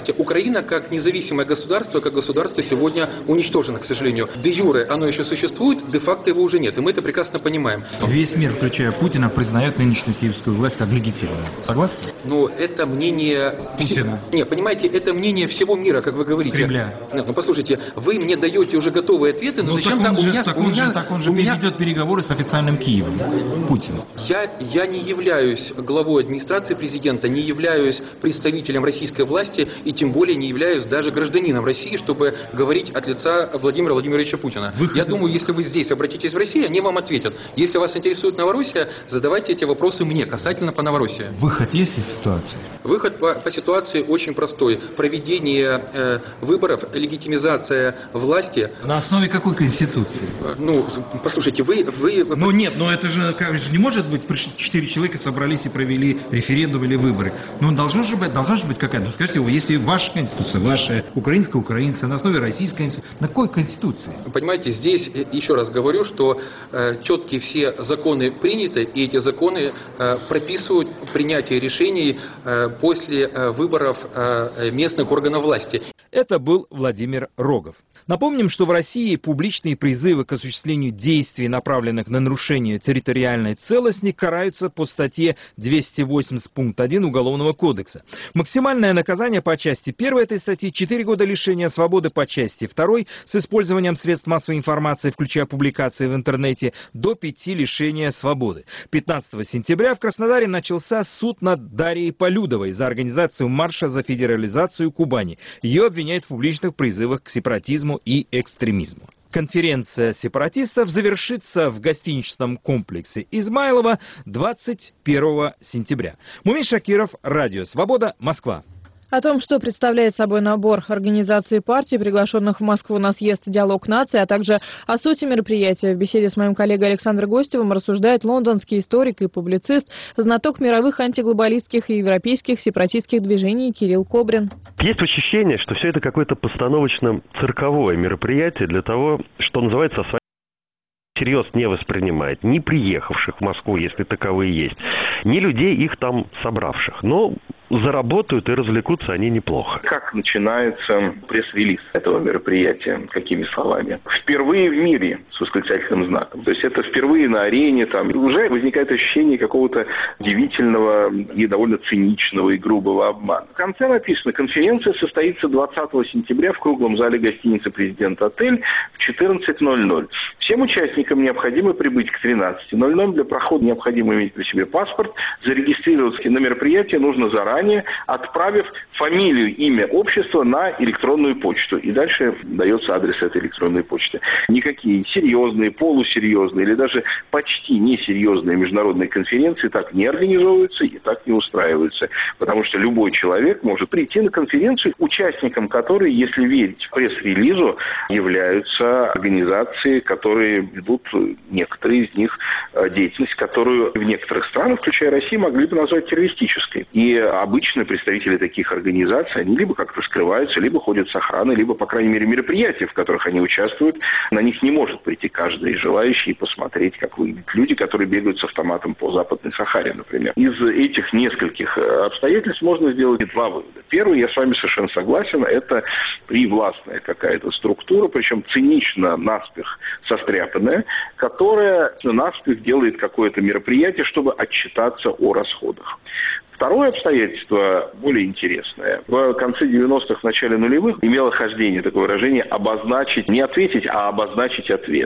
власти. Украина как независимое государство, как государство сегодня уничтожено, к сожалению. Де юре оно еще существует, де-факто его уже нет. И мы это прекрасно понимаем. Весь мир, включая Путина, признает нынешнюю киевскую власть как легитимную. Согласны? Но это мнение... Путина. Нет, понимаете, это мнение всего мира, как вы говорите. Кремля. Нет, ну послушайте, вы мне даете уже готовые ответы, но зачем-то он же ведет переговоры с официальным Киевом. Путин. Я не являюсь главой администрации президента, не являюсь представителем российской власти и тем более не являюсь даже гражданином России, чтобы говорить от лица Владимира Владимировича Путина. Я думаю, если вы здесь обратитесь в Россию, они вам ответят. Если вас интересует Новороссия, задавайте эти вопросы мне касательно по Новороссии. Выход есть из ситуации? Выход по ситуации очень простой. Проведение выборов, легитимизация власти. На основе какой конституции? Ну, послушайте, вы... Ну нет, но это же не может быть, 4 человека собрались и провели референдум или выборы. Ну должна же быть какая-то. Ну скажите, если ваша конституция, ваша украинская, на основе российской конституции, на какой конституции? Понимаете, здесь еще раз говорю, что четкие все законы приняты, и эти законы прописывают принятие решений после выборов местных органов власти. Это был Владимир Рогов. Напомним, что в России публичные призывы к осуществлению действий, направленных на нарушение территориальной целостности, караются по статье 280 пункт 1 Уголовного кодекса. Максимальное наказание по части 1 этой статьи — 4 года лишения свободы, по части 2 с использованием средств массовой информации, включая публикации в интернете, до 5 лишения свободы. 15 сентября в Краснодаре начался суд над Дарьей Полюдовой за организацию марша за федерализацию Кубани. Ее обвиняют в публичных призывах к сепаратизму и экстремизму. Конференция сепаратистов завершится в гостиничном комплексе Измайлово 21 сентября. Мумин Шакиров, Радио Свобода, Москва. О том, что представляет собой набор организаций партий, приглашенных в Москву на съезд «Диалог нации», а также о сути мероприятия, в беседе с моим коллегой Александром Гостевым рассуждает лондонский историк и публицист, знаток мировых антиглобалистских и европейских сепаратистских движений Кирилл Кобрин. Есть ощущение, что все это какое-то постановочно-цирковое мероприятие для того, что называется, всерьез не воспринимает ни приехавших в Москву, если таковые есть, ни людей, их там собравших. Но заработают и развлекутся они неплохо. Как начинается пресс-релиз этого мероприятия? Какими словами? Впервые в мире, с восклицательным знаком. То есть это впервые на арене, там уже возникает ощущение какого-то удивительного и довольно циничного и грубого обмана. В конце написано: конференция состоится 20 сентября в круглом зале гостиницы «Президент Отель» в 14:00. Всем участникам необходимо прибыть к 13:00. Для прохода необходимо иметь при себе паспорт. Зарегистрироваться на мероприятие нужно заранее, отправив фамилию, имя общества на электронную почту. И дальше дается адрес этой электронной почты. Никакие серьезные, полусерьезные или даже почти несерьезные международные конференции так не организовываются и так не устраиваются. Потому что любой человек может прийти на конференцию, участником которой, если верить пресс-релизу, являются организации, которые ведут, некоторые из них, деятельность, которую в некоторых странах, включая Россию, могли бы назвать террористической. И обычно представители таких организаций, они либо как-то скрываются, либо ходят с охраной, либо, по крайней мере, мероприятия, в которых они участвуют, на них не может прийти каждый желающий и посмотреть, как выглядят люди, которые бегают с автоматом по Западной Сахаре, например. Из этих нескольких обстоятельств можно сделать два вывода. Первый, я с вами совершенно согласен, это привластная какая-то структура, причем цинично, наспех состряпанная, которая наспех делает какое-то мероприятие, чтобы отчитаться о расходах. Второе обстоятельство более интересное. В конце 90-х, в начале нулевых имело хождение такое выражение «обозначить», не ответить, а обозначить ответ.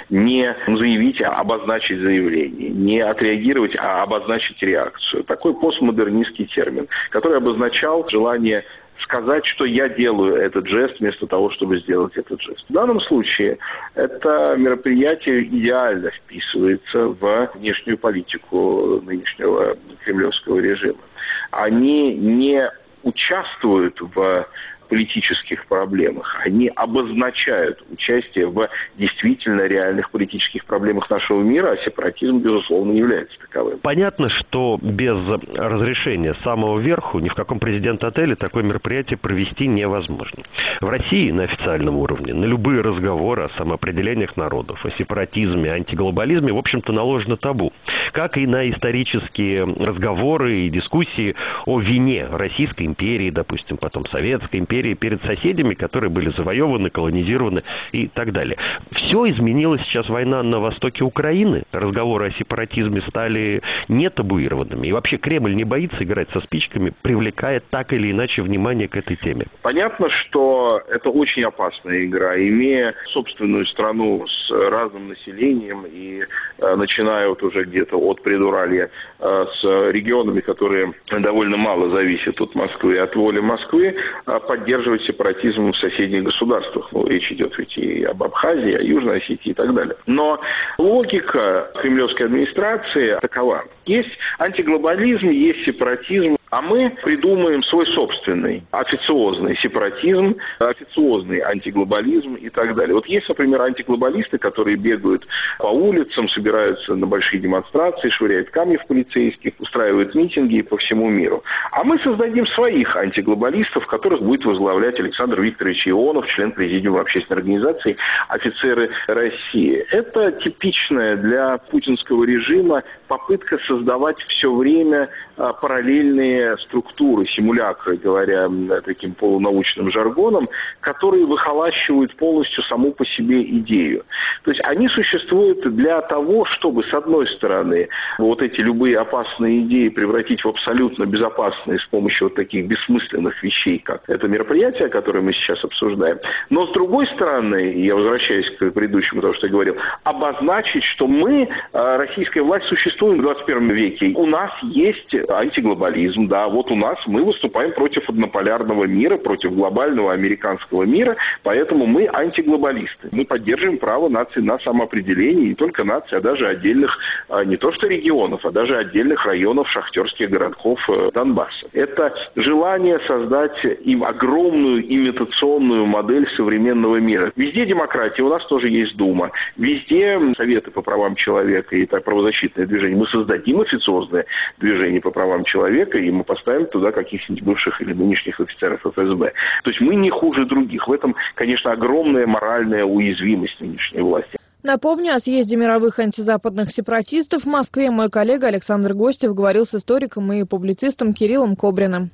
Не заявить, а обозначить заявление. Не отреагировать, а обозначить реакцию. Такой постмодернистский термин, который обозначал желание сказать, что я делаю этот жест, вместо того, чтобы сделать этот жест. В данном случае это мероприятие идеально вписывается в внешнюю политику нынешнего кремлевского режима. Они не участвуют в политических проблемах. Они обозначают участие в действительно реальных политических проблемах нашего мира, а сепаратизм, безусловно, не является таковым. Понятно, что без разрешения самого верху ни в каком президент-отеле такое мероприятие провести невозможно. В России на официальном уровне на любые разговоры о самоопределениях народов, о сепаратизме, антиглобализме, в общем-то, наложено табу. как и на исторические разговоры и дискуссии о вине Российской империи, допустим, потом Советской империи перед соседями, которые были завоеваны, колонизированы и так далее. Все изменилось сейчас, война на востоке Украины, разговоры о сепаратизме стали не табуированными. И вообще Кремль не боится играть со спичками, привлекая так или иначе внимание к этой теме. Понятно, что это очень опасная игра. Имея собственную страну с разным населением и начиная вот уже где-то от Предуралья с регионами, которые довольно мало зависят от Москвы, от воли Москвы, поддерживать сепаратизм в соседних государствах. Ну, речь идет ведь и об Абхазии, о Южной Осетии и так далее. Но логика кремлевской администрации такова. Есть антиглобализм, есть сепаратизм, а мы придумаем свой собственный официозный сепаратизм, официозный антиглобализм и так далее. Вот есть, например, антиглобалисты, которые бегают по улицам, собираются на большие демонстрации, швыряют камни в полицейских, устраивают митинги по всему миру. А мы создадим своих антиглобалистов, которых будет возглавлять Александр Викторович Ионов, член Президиума общественной организации «Офицеры России». Это типичная для путинского режима попытка создавать все время параллельные структуры, симулякры, говоря таким полунаучным жаргоном, которые выхолащивают полностью саму по себе идею. То есть они существуют для того, чтобы, с одной стороны, вот эти любые опасные идеи превратить в абсолютно безопасные с помощью вот таких бессмысленных вещей, как это мероприятие, которое мы сейчас обсуждаем. Но, с другой стороны, я возвращаюсь к предыдущему, тому, что я говорил, обозначить, что мы, российская власть, существуем в 21 веке. У нас есть антиглобализм, да, вот у нас мы выступаем против однополярного мира, против глобального американского мира, поэтому мы антиглобалисты. Мы поддерживаем право наций на самоопределение, не только наций, а даже отдельных, не то что регионов, а даже отдельных районов шахтерских городков Донбасса. Это желание создать им огромную имитационную модель современного мира. Везде демократия, у нас тоже есть Дума, везде советы по правам человека и правозащитное движение. Мы создадим официозное движение по правам человека, и мы поставим туда каких-нибудь бывших или нынешних офицеров ФСБ. То есть мы не хуже других. В этом, конечно, огромная моральная уязвимость нынешней власти. Напомню, о съезде мировых антизападных сепаратистов в Москве мой коллега Александр Гостев говорил с историком и публицистом Кириллом Кобриным.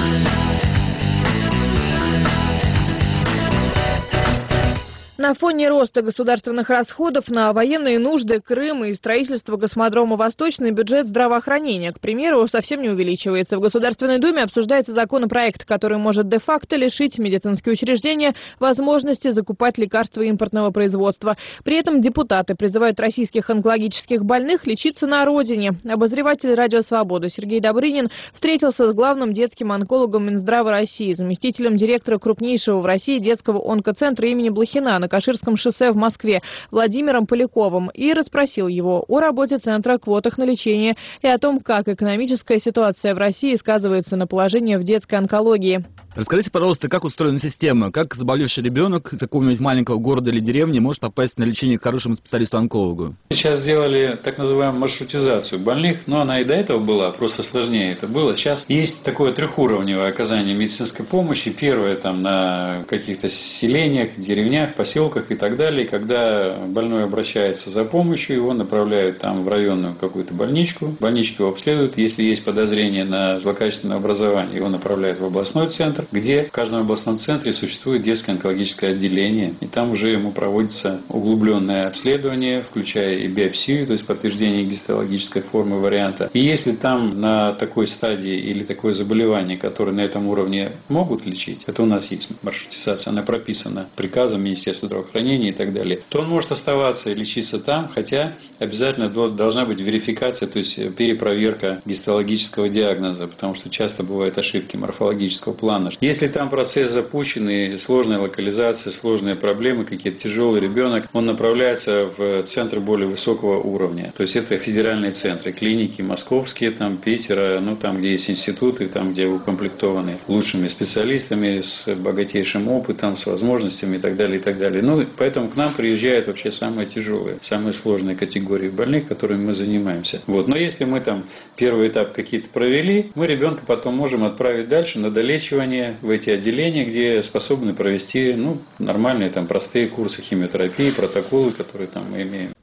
На фоне роста государственных расходов на военные нужды, Крым и строительство космодрома «Восточный» бюджет здравоохранения, к примеру, совсем не увеличивается. В Государственной Думе обсуждается законопроект, который может де-факто лишить медицинские учреждения возможности закупать лекарства импортного производства. При этом депутаты призывают российских онкологических больных лечиться на родине. Обозреватель «Радио Свобода» Сергей Добрынин встретился с главным детским онкологом Минздрава России, заместителем директора крупнейшего в России детского онкоцентра имени Блохина на Каширском шоссе в Москве Владимиром Поляковым и расспросил его о работе центра, квотах на лечение и о том, как экономическая ситуация в России сказывается на положении в детской онкологии. Расскажите, пожалуйста, как устроена система? Как заболевший ребенок из какого-нибудь маленького города или деревни может попасть на лечение к хорошему специалисту-онкологу? Сейчас сделали так называемую маршрутизацию больных, но она и до этого была, просто сложнее это было. Сейчас есть такое трехуровневое оказание медицинской помощи. Первое там на каких-то селениях, деревнях, поселках и так далее. Когда больной обращается за помощью, его направляют там в районную какую-то больничку. Больнички его обследуют. Если есть подозрение на злокачественное образование, его направляют в областной центр, где в каждом областном центре существует детское онкологическое отделение, и там уже ему проводится углубленное обследование, включая и биопсию, то есть подтверждение гистологической формы варианта. И если там на такой стадии или такое заболевание, которое на этом уровне могут лечить, это у нас есть маршрутизация, она прописана приказом Министерства здравоохранения и так далее, то он может оставаться и лечиться там, хотя обязательно должна быть верификация, то есть перепроверка гистологического диагноза, потому что часто бывают ошибки морфологического плана. Если там процесс запущен и сложная локализация, сложные проблемы, какие-то тяжелый ребенок, он направляется в центр более высокого уровня. То есть это федеральные центры, клиники московские, там Питера, ну там, где есть институты, там, где укомплектованы лучшими специалистами, с богатейшим опытом, с возможностями и так далее, и так далее. Ну, поэтому к нам приезжают вообще самые тяжелые, самые сложные категории больных, которыми мы занимаемся. Вот. Но если мы там первый этап какие-то провели, мы ребенка потом можем отправить дальше на долечивание в эти отделения, где способны провести нормальные там простые курсы химиотерапии, протоколы, которые там мы имеем.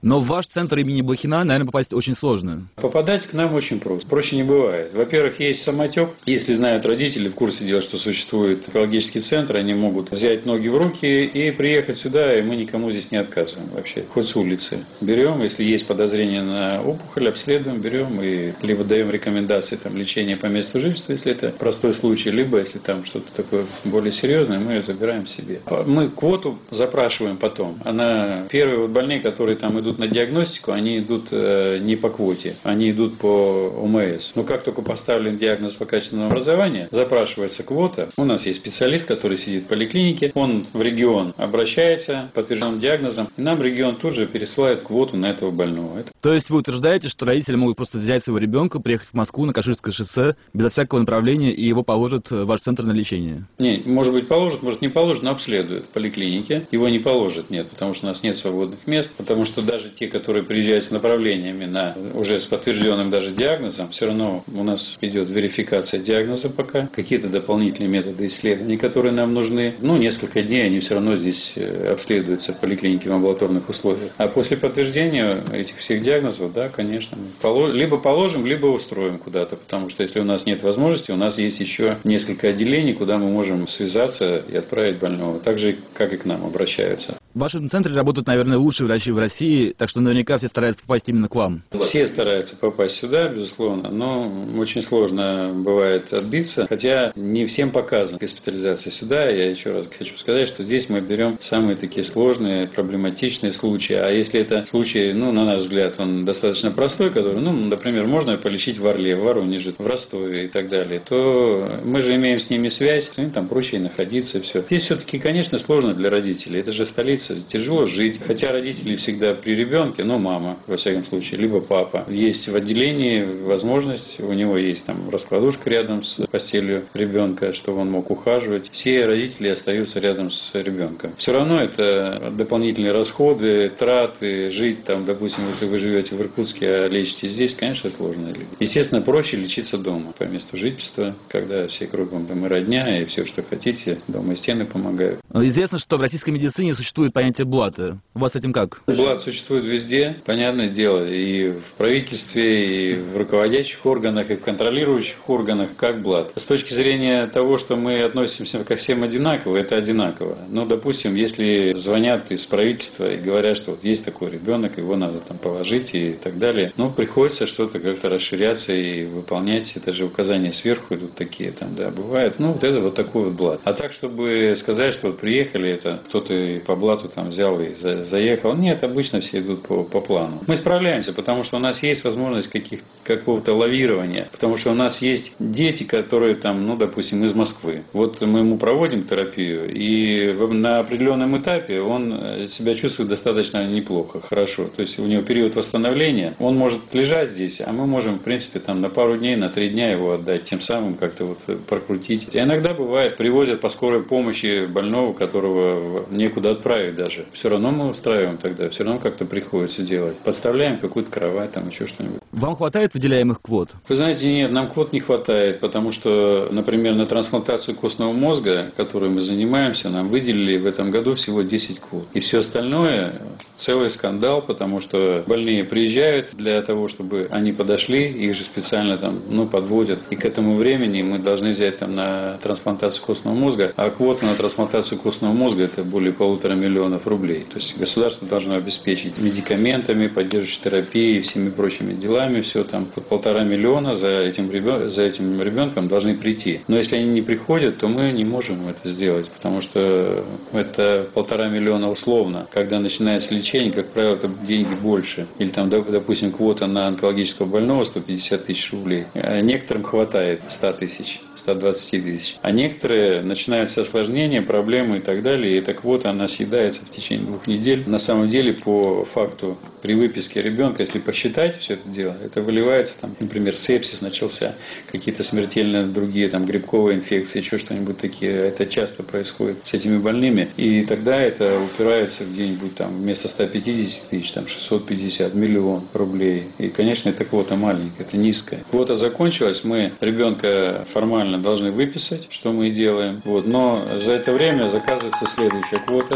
Но в ваш центр имени Блохина, наверное, попасть очень сложно. Попадать к нам очень просто. Проще не бывает. Во-первых, есть самотек. Если знают родители, в курсе дела, что существует экологический центр, они могут взять ноги в руки и приехать сюда, и мы никому здесь не отказываем вообще. Хоть с улицы. Берем, если есть подозрение на опухоль, обследуем, берем и либо даем рекомендации там, лечения по месту жительства, если это простой случай, либо если там что-то такое более серьезное, мы ее забираем себе. Мы квоту запрашиваем потом. Первые вот больные, которые там идут на диагностику, они идут не по квоте, они идут по ОМС. Но как только поставлен диагноз по качественному образованию, запрашивается квота. У нас есть специалист, который сидит в поликлинике, он в регион обращается по подтвержденным диагнозам, и нам регион тут же пересылает квоту на этого больного. То есть вы утверждаете, что родители могут просто взять своего ребенка, приехать в Москву на Каширское шоссе безо всякого направления, и его положат в ваш центр на лечение? Не, может быть положат, может не положат, но обследуют в поликлинике. Его не положат, нет, потому что у нас нет свободных мест, потому что даже те, которые приезжают с направлениями уже с подтвержденным даже диагнозом, все равно у нас идет верификация диагноза пока, какие-то дополнительные методы исследований, которые нам нужны. Несколько дней они все равно здесь обследуются в поликлинике в амбулаторных условиях. А после подтверждения этих всех диагнозов, да, конечно, либо положим, либо устроим куда-то, потому что если у нас нет возможности, у нас есть еще несколько отделений, куда мы можем связаться и отправить больного, так же, как и к нам обращаются. В вашем центре работают, наверное, лучшие врачи в России, так что наверняка все стараются попасть именно к вам. Все стараются попасть сюда, безусловно, но очень сложно бывает отбиться, хотя не всем показана госпитализация сюда. Я еще раз хочу сказать, что здесь мы берем самые такие сложные, проблематичные случаи. А если это случай, на наш взгляд, он достаточно простой, который, например, можно полечить в Орле, в Воронеже, в Ростове и так далее, то мы же имеем с ними связь, им там проще находиться, все. Здесь все-таки, конечно, сложно для родителей. Это же столица. Тяжело жить, хотя родители всегда при ребенке, мама, во всяком случае, либо папа. Есть в отделении возможность, у него есть там раскладушка рядом с постелью ребенка, чтобы он мог ухаживать. Все родители остаются рядом с ребенком. Все равно это дополнительные расходы, траты, жить там, допустим, если вы живете в Иркутске, а лечите здесь, конечно, сложно. Естественно, проще лечиться дома, по месту жительства, когда все кругом там и родня, и все, что хотите, дома и стены помогают. Известно, что в российской медицине существует понятие блата. У вас с этим как? Блат существует везде, понятное дело, и в правительстве, и в руководящих органах, и в контролирующих органах, как блат. С точки зрения того, что мы относимся ко всем одинаково, это одинаково. Допустим, если звонят из правительства и говорят, что вот есть такой ребенок, его надо там положить и так далее, приходится что-то как-то расширяться и выполнять. Это же указания сверху идут такие, там, да, бывает. Это вот такой вот блат. А так, чтобы сказать, что вот приехали, это кто-то по блату там взял и заехал. Нет, обычно все идут по плану. Мы справляемся, потому что у нас есть возможность какого-то лавирования, потому что у нас есть дети, которые там, допустим, из Москвы. Вот мы ему проводим терапию, и на определенном этапе он себя чувствует достаточно неплохо, хорошо. То есть у него период восстановления, он может лежать здесь, а мы можем, в принципе, там на пару дней, на 3 дня его отдать, тем самым как-то вот прокрутить. И иногда бывает, привозят по скорой помощи больного, которого некуда отправить даже. Все равно мы устраиваем тогда, все равно как-то приходится делать. Подставляем какую-то кровать, там еще что-нибудь. Вам хватает выделяемых квот? Вы знаете, нет, нам квот не хватает, потому что, например, на трансплантацию костного мозга, которой мы занимаемся, нам выделили в этом году всего 10 квот. И все остальное целый скандал, потому что больные приезжают для того, чтобы они подошли, их же специально там, подводят. И к этому времени мы должны взять там на трансплантацию костного мозга, а квота на трансплантацию костного мозга это более 1,5 миллиона рублей. То есть государство должно обеспечить медикаментами, поддерживающей терапией и всеми прочими делами. Все там под 1,5 миллиона за этим ребенком должны прийти. Но если они не приходят, то мы не можем это сделать, потому что это 1,5 миллиона условно. Когда начинается лечение, как правило, это деньги больше. Или там, допустим, квота на онкологического больного 150 тысяч рублей. А некоторым хватает 100 тысяч, 120 тысяч. А некоторые начинаются осложнения, проблемы и так далее. И эта квота, она съедается в течение 2 недель. На самом деле, по факту, при выписке ребенка, если посчитать все это дело, это выливается, там, например, сепсис начался, какие-то смертельные другие, там, грибковые инфекции, еще что-нибудь такие. Это часто происходит с этими больными. И тогда это упирается где-нибудь там вместо 150 тысяч, там, 650, миллион рублей. И, конечно, эта квота маленькая, это низкая. Квота закончилась, мы ребенка формально должны выписать, что мы и делаем. Но за это время заказывается следующая квота.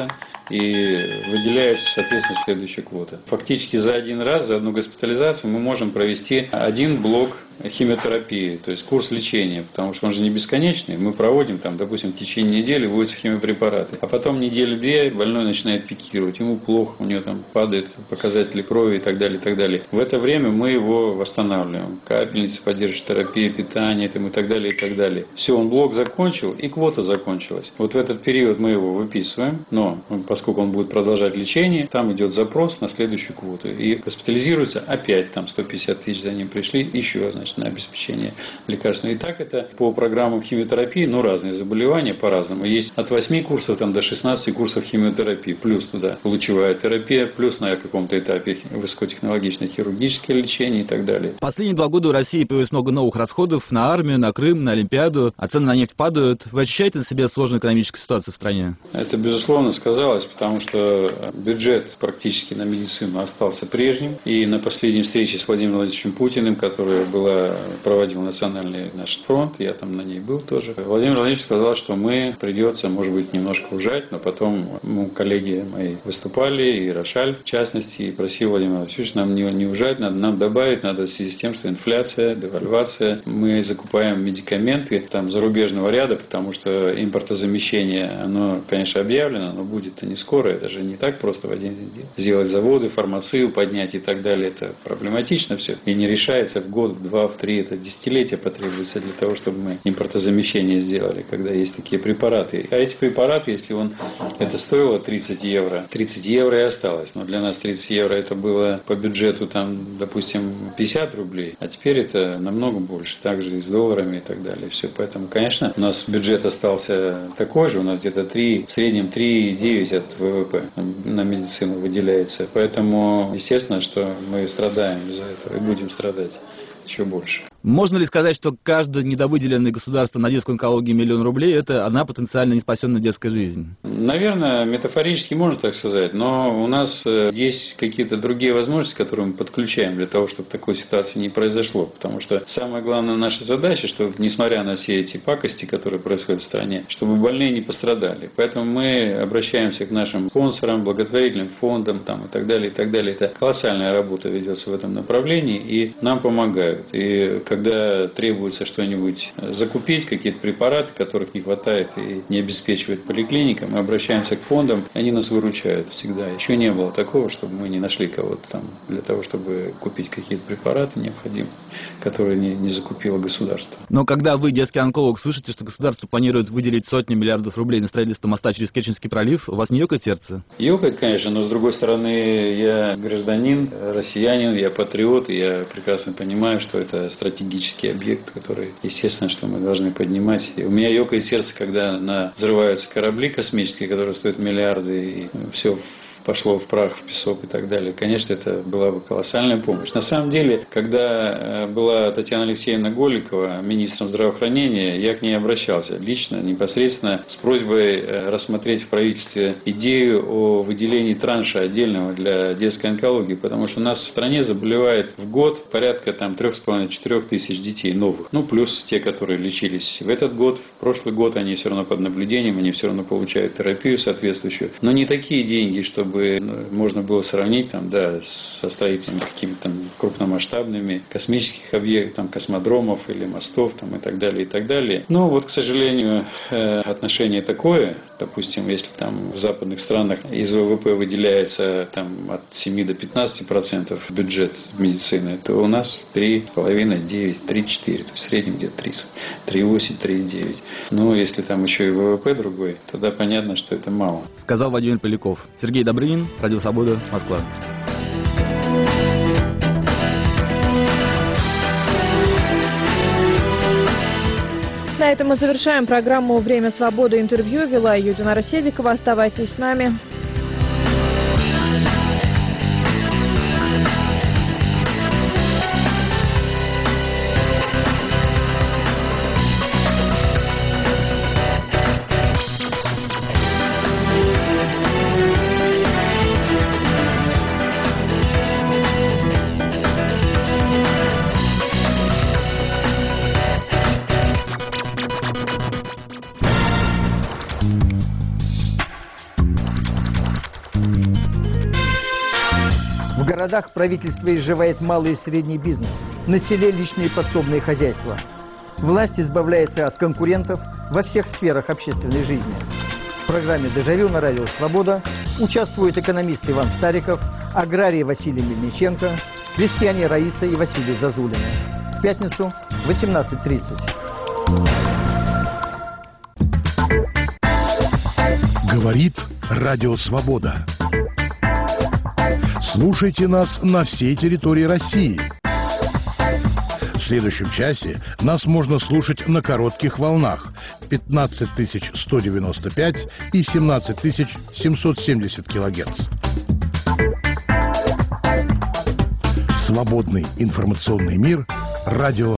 и выделяется, соответственно, следующая квота. Фактически за один раз, за одну госпитализацию мы можем провести один блок химиотерапии, то есть курс лечения, потому что он же не бесконечный. Мы проводим там, допустим, в течение недели вводятся химиопрепараты, а потом недели-две больной начинает пикировать, ему плохо, у него там падают показатели крови и так далее, и так далее. В это время мы его восстанавливаем. Капельницы, поддерживающая терапия, питание там, и так далее, и так далее. Все, он блок закончил, и квота закончилась. Вот в этот период мы его выписываем, но поскольку он будет продолжать лечение, там идет запрос на следующую квоту. И госпитализируется опять, там 150 тысяч за ним пришли, еще, значит, на обеспечение лекарственного. И так это по программам химиотерапии, разные заболевания по-разному. Есть от 8 курсов там, до 16 курсов химиотерапии, плюс туда лучевая терапия, плюс на каком-то этапе высокотехнологичное хирургическое лечение и так далее. Последние 2 года у России появилось много новых расходов на армию, на Крым, на Олимпиаду, а цены на нефть падают. Вы ощущаете на себе сложную экономическую ситуацию в стране? Это, безусловно, сказалось, потому что бюджет практически на медицину остался прежним. И на последней встрече с Владимиром Владимировичем Путиным, которая проводил Национальный наш фронт, я там на ней был тоже, Владимир Владимирович сказал, что придется, может быть, немножко ужать, но потом коллеги мои выступали, и Рошаль, в частности, и просил Владимир Владимирович, нам не ужать, надо нам добавить, надо в связи с тем, что инфляция, девальвация, мы закупаем медикаменты там зарубежного ряда, потому что импортозамещение, оно, конечно, объявлено, но будет-то не скоро, это же не так просто в один день. Сделать заводы, фармацию поднять и так далее, это проблематично все, и не решается в год, в 2, в 3, это десятилетия потребуется для того, чтобы мы импортозамещение сделали, когда есть такие препараты. А эти препараты, если это стоило 30 евро и осталось, но для нас 30 евро это было по бюджету там, допустим, 50 рублей, а теперь это намного больше, также и с долларами и так далее. Все, поэтому, конечно, у нас бюджет остался такой же, у нас где-то в среднем 3,9 от ВВП на медицину выделяется, поэтому, естественно, что мы страдаем из-за этого и будем страдать еще больше. Можно ли сказать, что каждый недовыделенный государством на детскую онкологию 1 000 000 рублей – это одна потенциально неспасенная детская жизнь? Наверное, метафорически можно так сказать, но у нас есть какие-то другие возможности, которые мы подключаем для того, чтобы такой ситуации не произошло. Потому что самая главная наша задача, что несмотря на все эти пакости, которые происходят в стране, чтобы больные не пострадали. Поэтому мы обращаемся к нашим спонсорам, благотворительным фондам там, и так далее, и так далее. Это колоссальная работа ведется в этом направлении, и нам помогают. И когда требуется что-нибудь закупить, какие-то препараты, которых не хватает и не обеспечивает поликлиника, мы обращаемся к фондам, они нас выручают всегда. Еще не было такого, чтобы мы не нашли кого-то там для того, чтобы купить какие-то препараты необходимые, которые не закупило государство. Но когда вы, детский онколог, слышите, что государство планирует выделить сотни миллиардов рублей на строительство моста через Керченский пролив, у вас не ёкает сердце? Ёкает, конечно, но с другой стороны, я гражданин, россиянин, я патриот, и я прекрасно понимаю, что это стратегический объект, который, естественно, что мы должны поднимать. И у меня ёкает сердце, когда взрываются корабли космические, которые стоят миллиарды, и все пошло в прах, в песок и так далее. Конечно, это была бы колоссальная помощь. На самом деле, когда была Татьяна Алексеевна Голикова министром здравоохранения, я к ней обращался лично, непосредственно с просьбой рассмотреть в правительстве идею о выделении транша отдельного для детской онкологии, потому что у нас в стране заболевает в год порядка 3,5-4 тысяч детей новых, плюс те, которые лечились в этот год, в прошлый год, они все равно под наблюдением, они все равно получают терапию соответствующую, но не такие деньги, чтобы можно было сравнить со строительством какими-то крупномасштабными космических объектов, космодромов или мостов и так далее, и так далее. Но к сожалению, отношение такое, допустим, если в западных странах из ВВП выделяется от 7 до 15% бюджет медицины, то у нас 3,5, 9, 3,4, то есть в среднем где-то 3,8, 3,9. Но если еще и ВВП другой, тогда понятно, что это мало. Сказал Владимир Поляков. Сергей Добрынин, Радио Свобода, Москва. На этом мы завершаем программу «Время свободы. Интервью». Вела ее Динара Седикова. Оставайтесь с нами. городах правительство изживает малый и средний бизнес, на селе личные подсобные хозяйства. Власть избавляется от конкурентов во всех сферах общественной жизни. В программе «Дежавю» на радио «Свобода» участвуют экономист Иван Стариков, аграрий Василий Мельниченко, крестьяне Раиса и Василий Зазулины. В пятницу, 18:30. Говорит Радио Свобода. Слушайте нас на всей территории России. В следующем часе нас можно слушать на коротких волнах 15195 и 17770 килогерц. Свободный информационный мир. Радио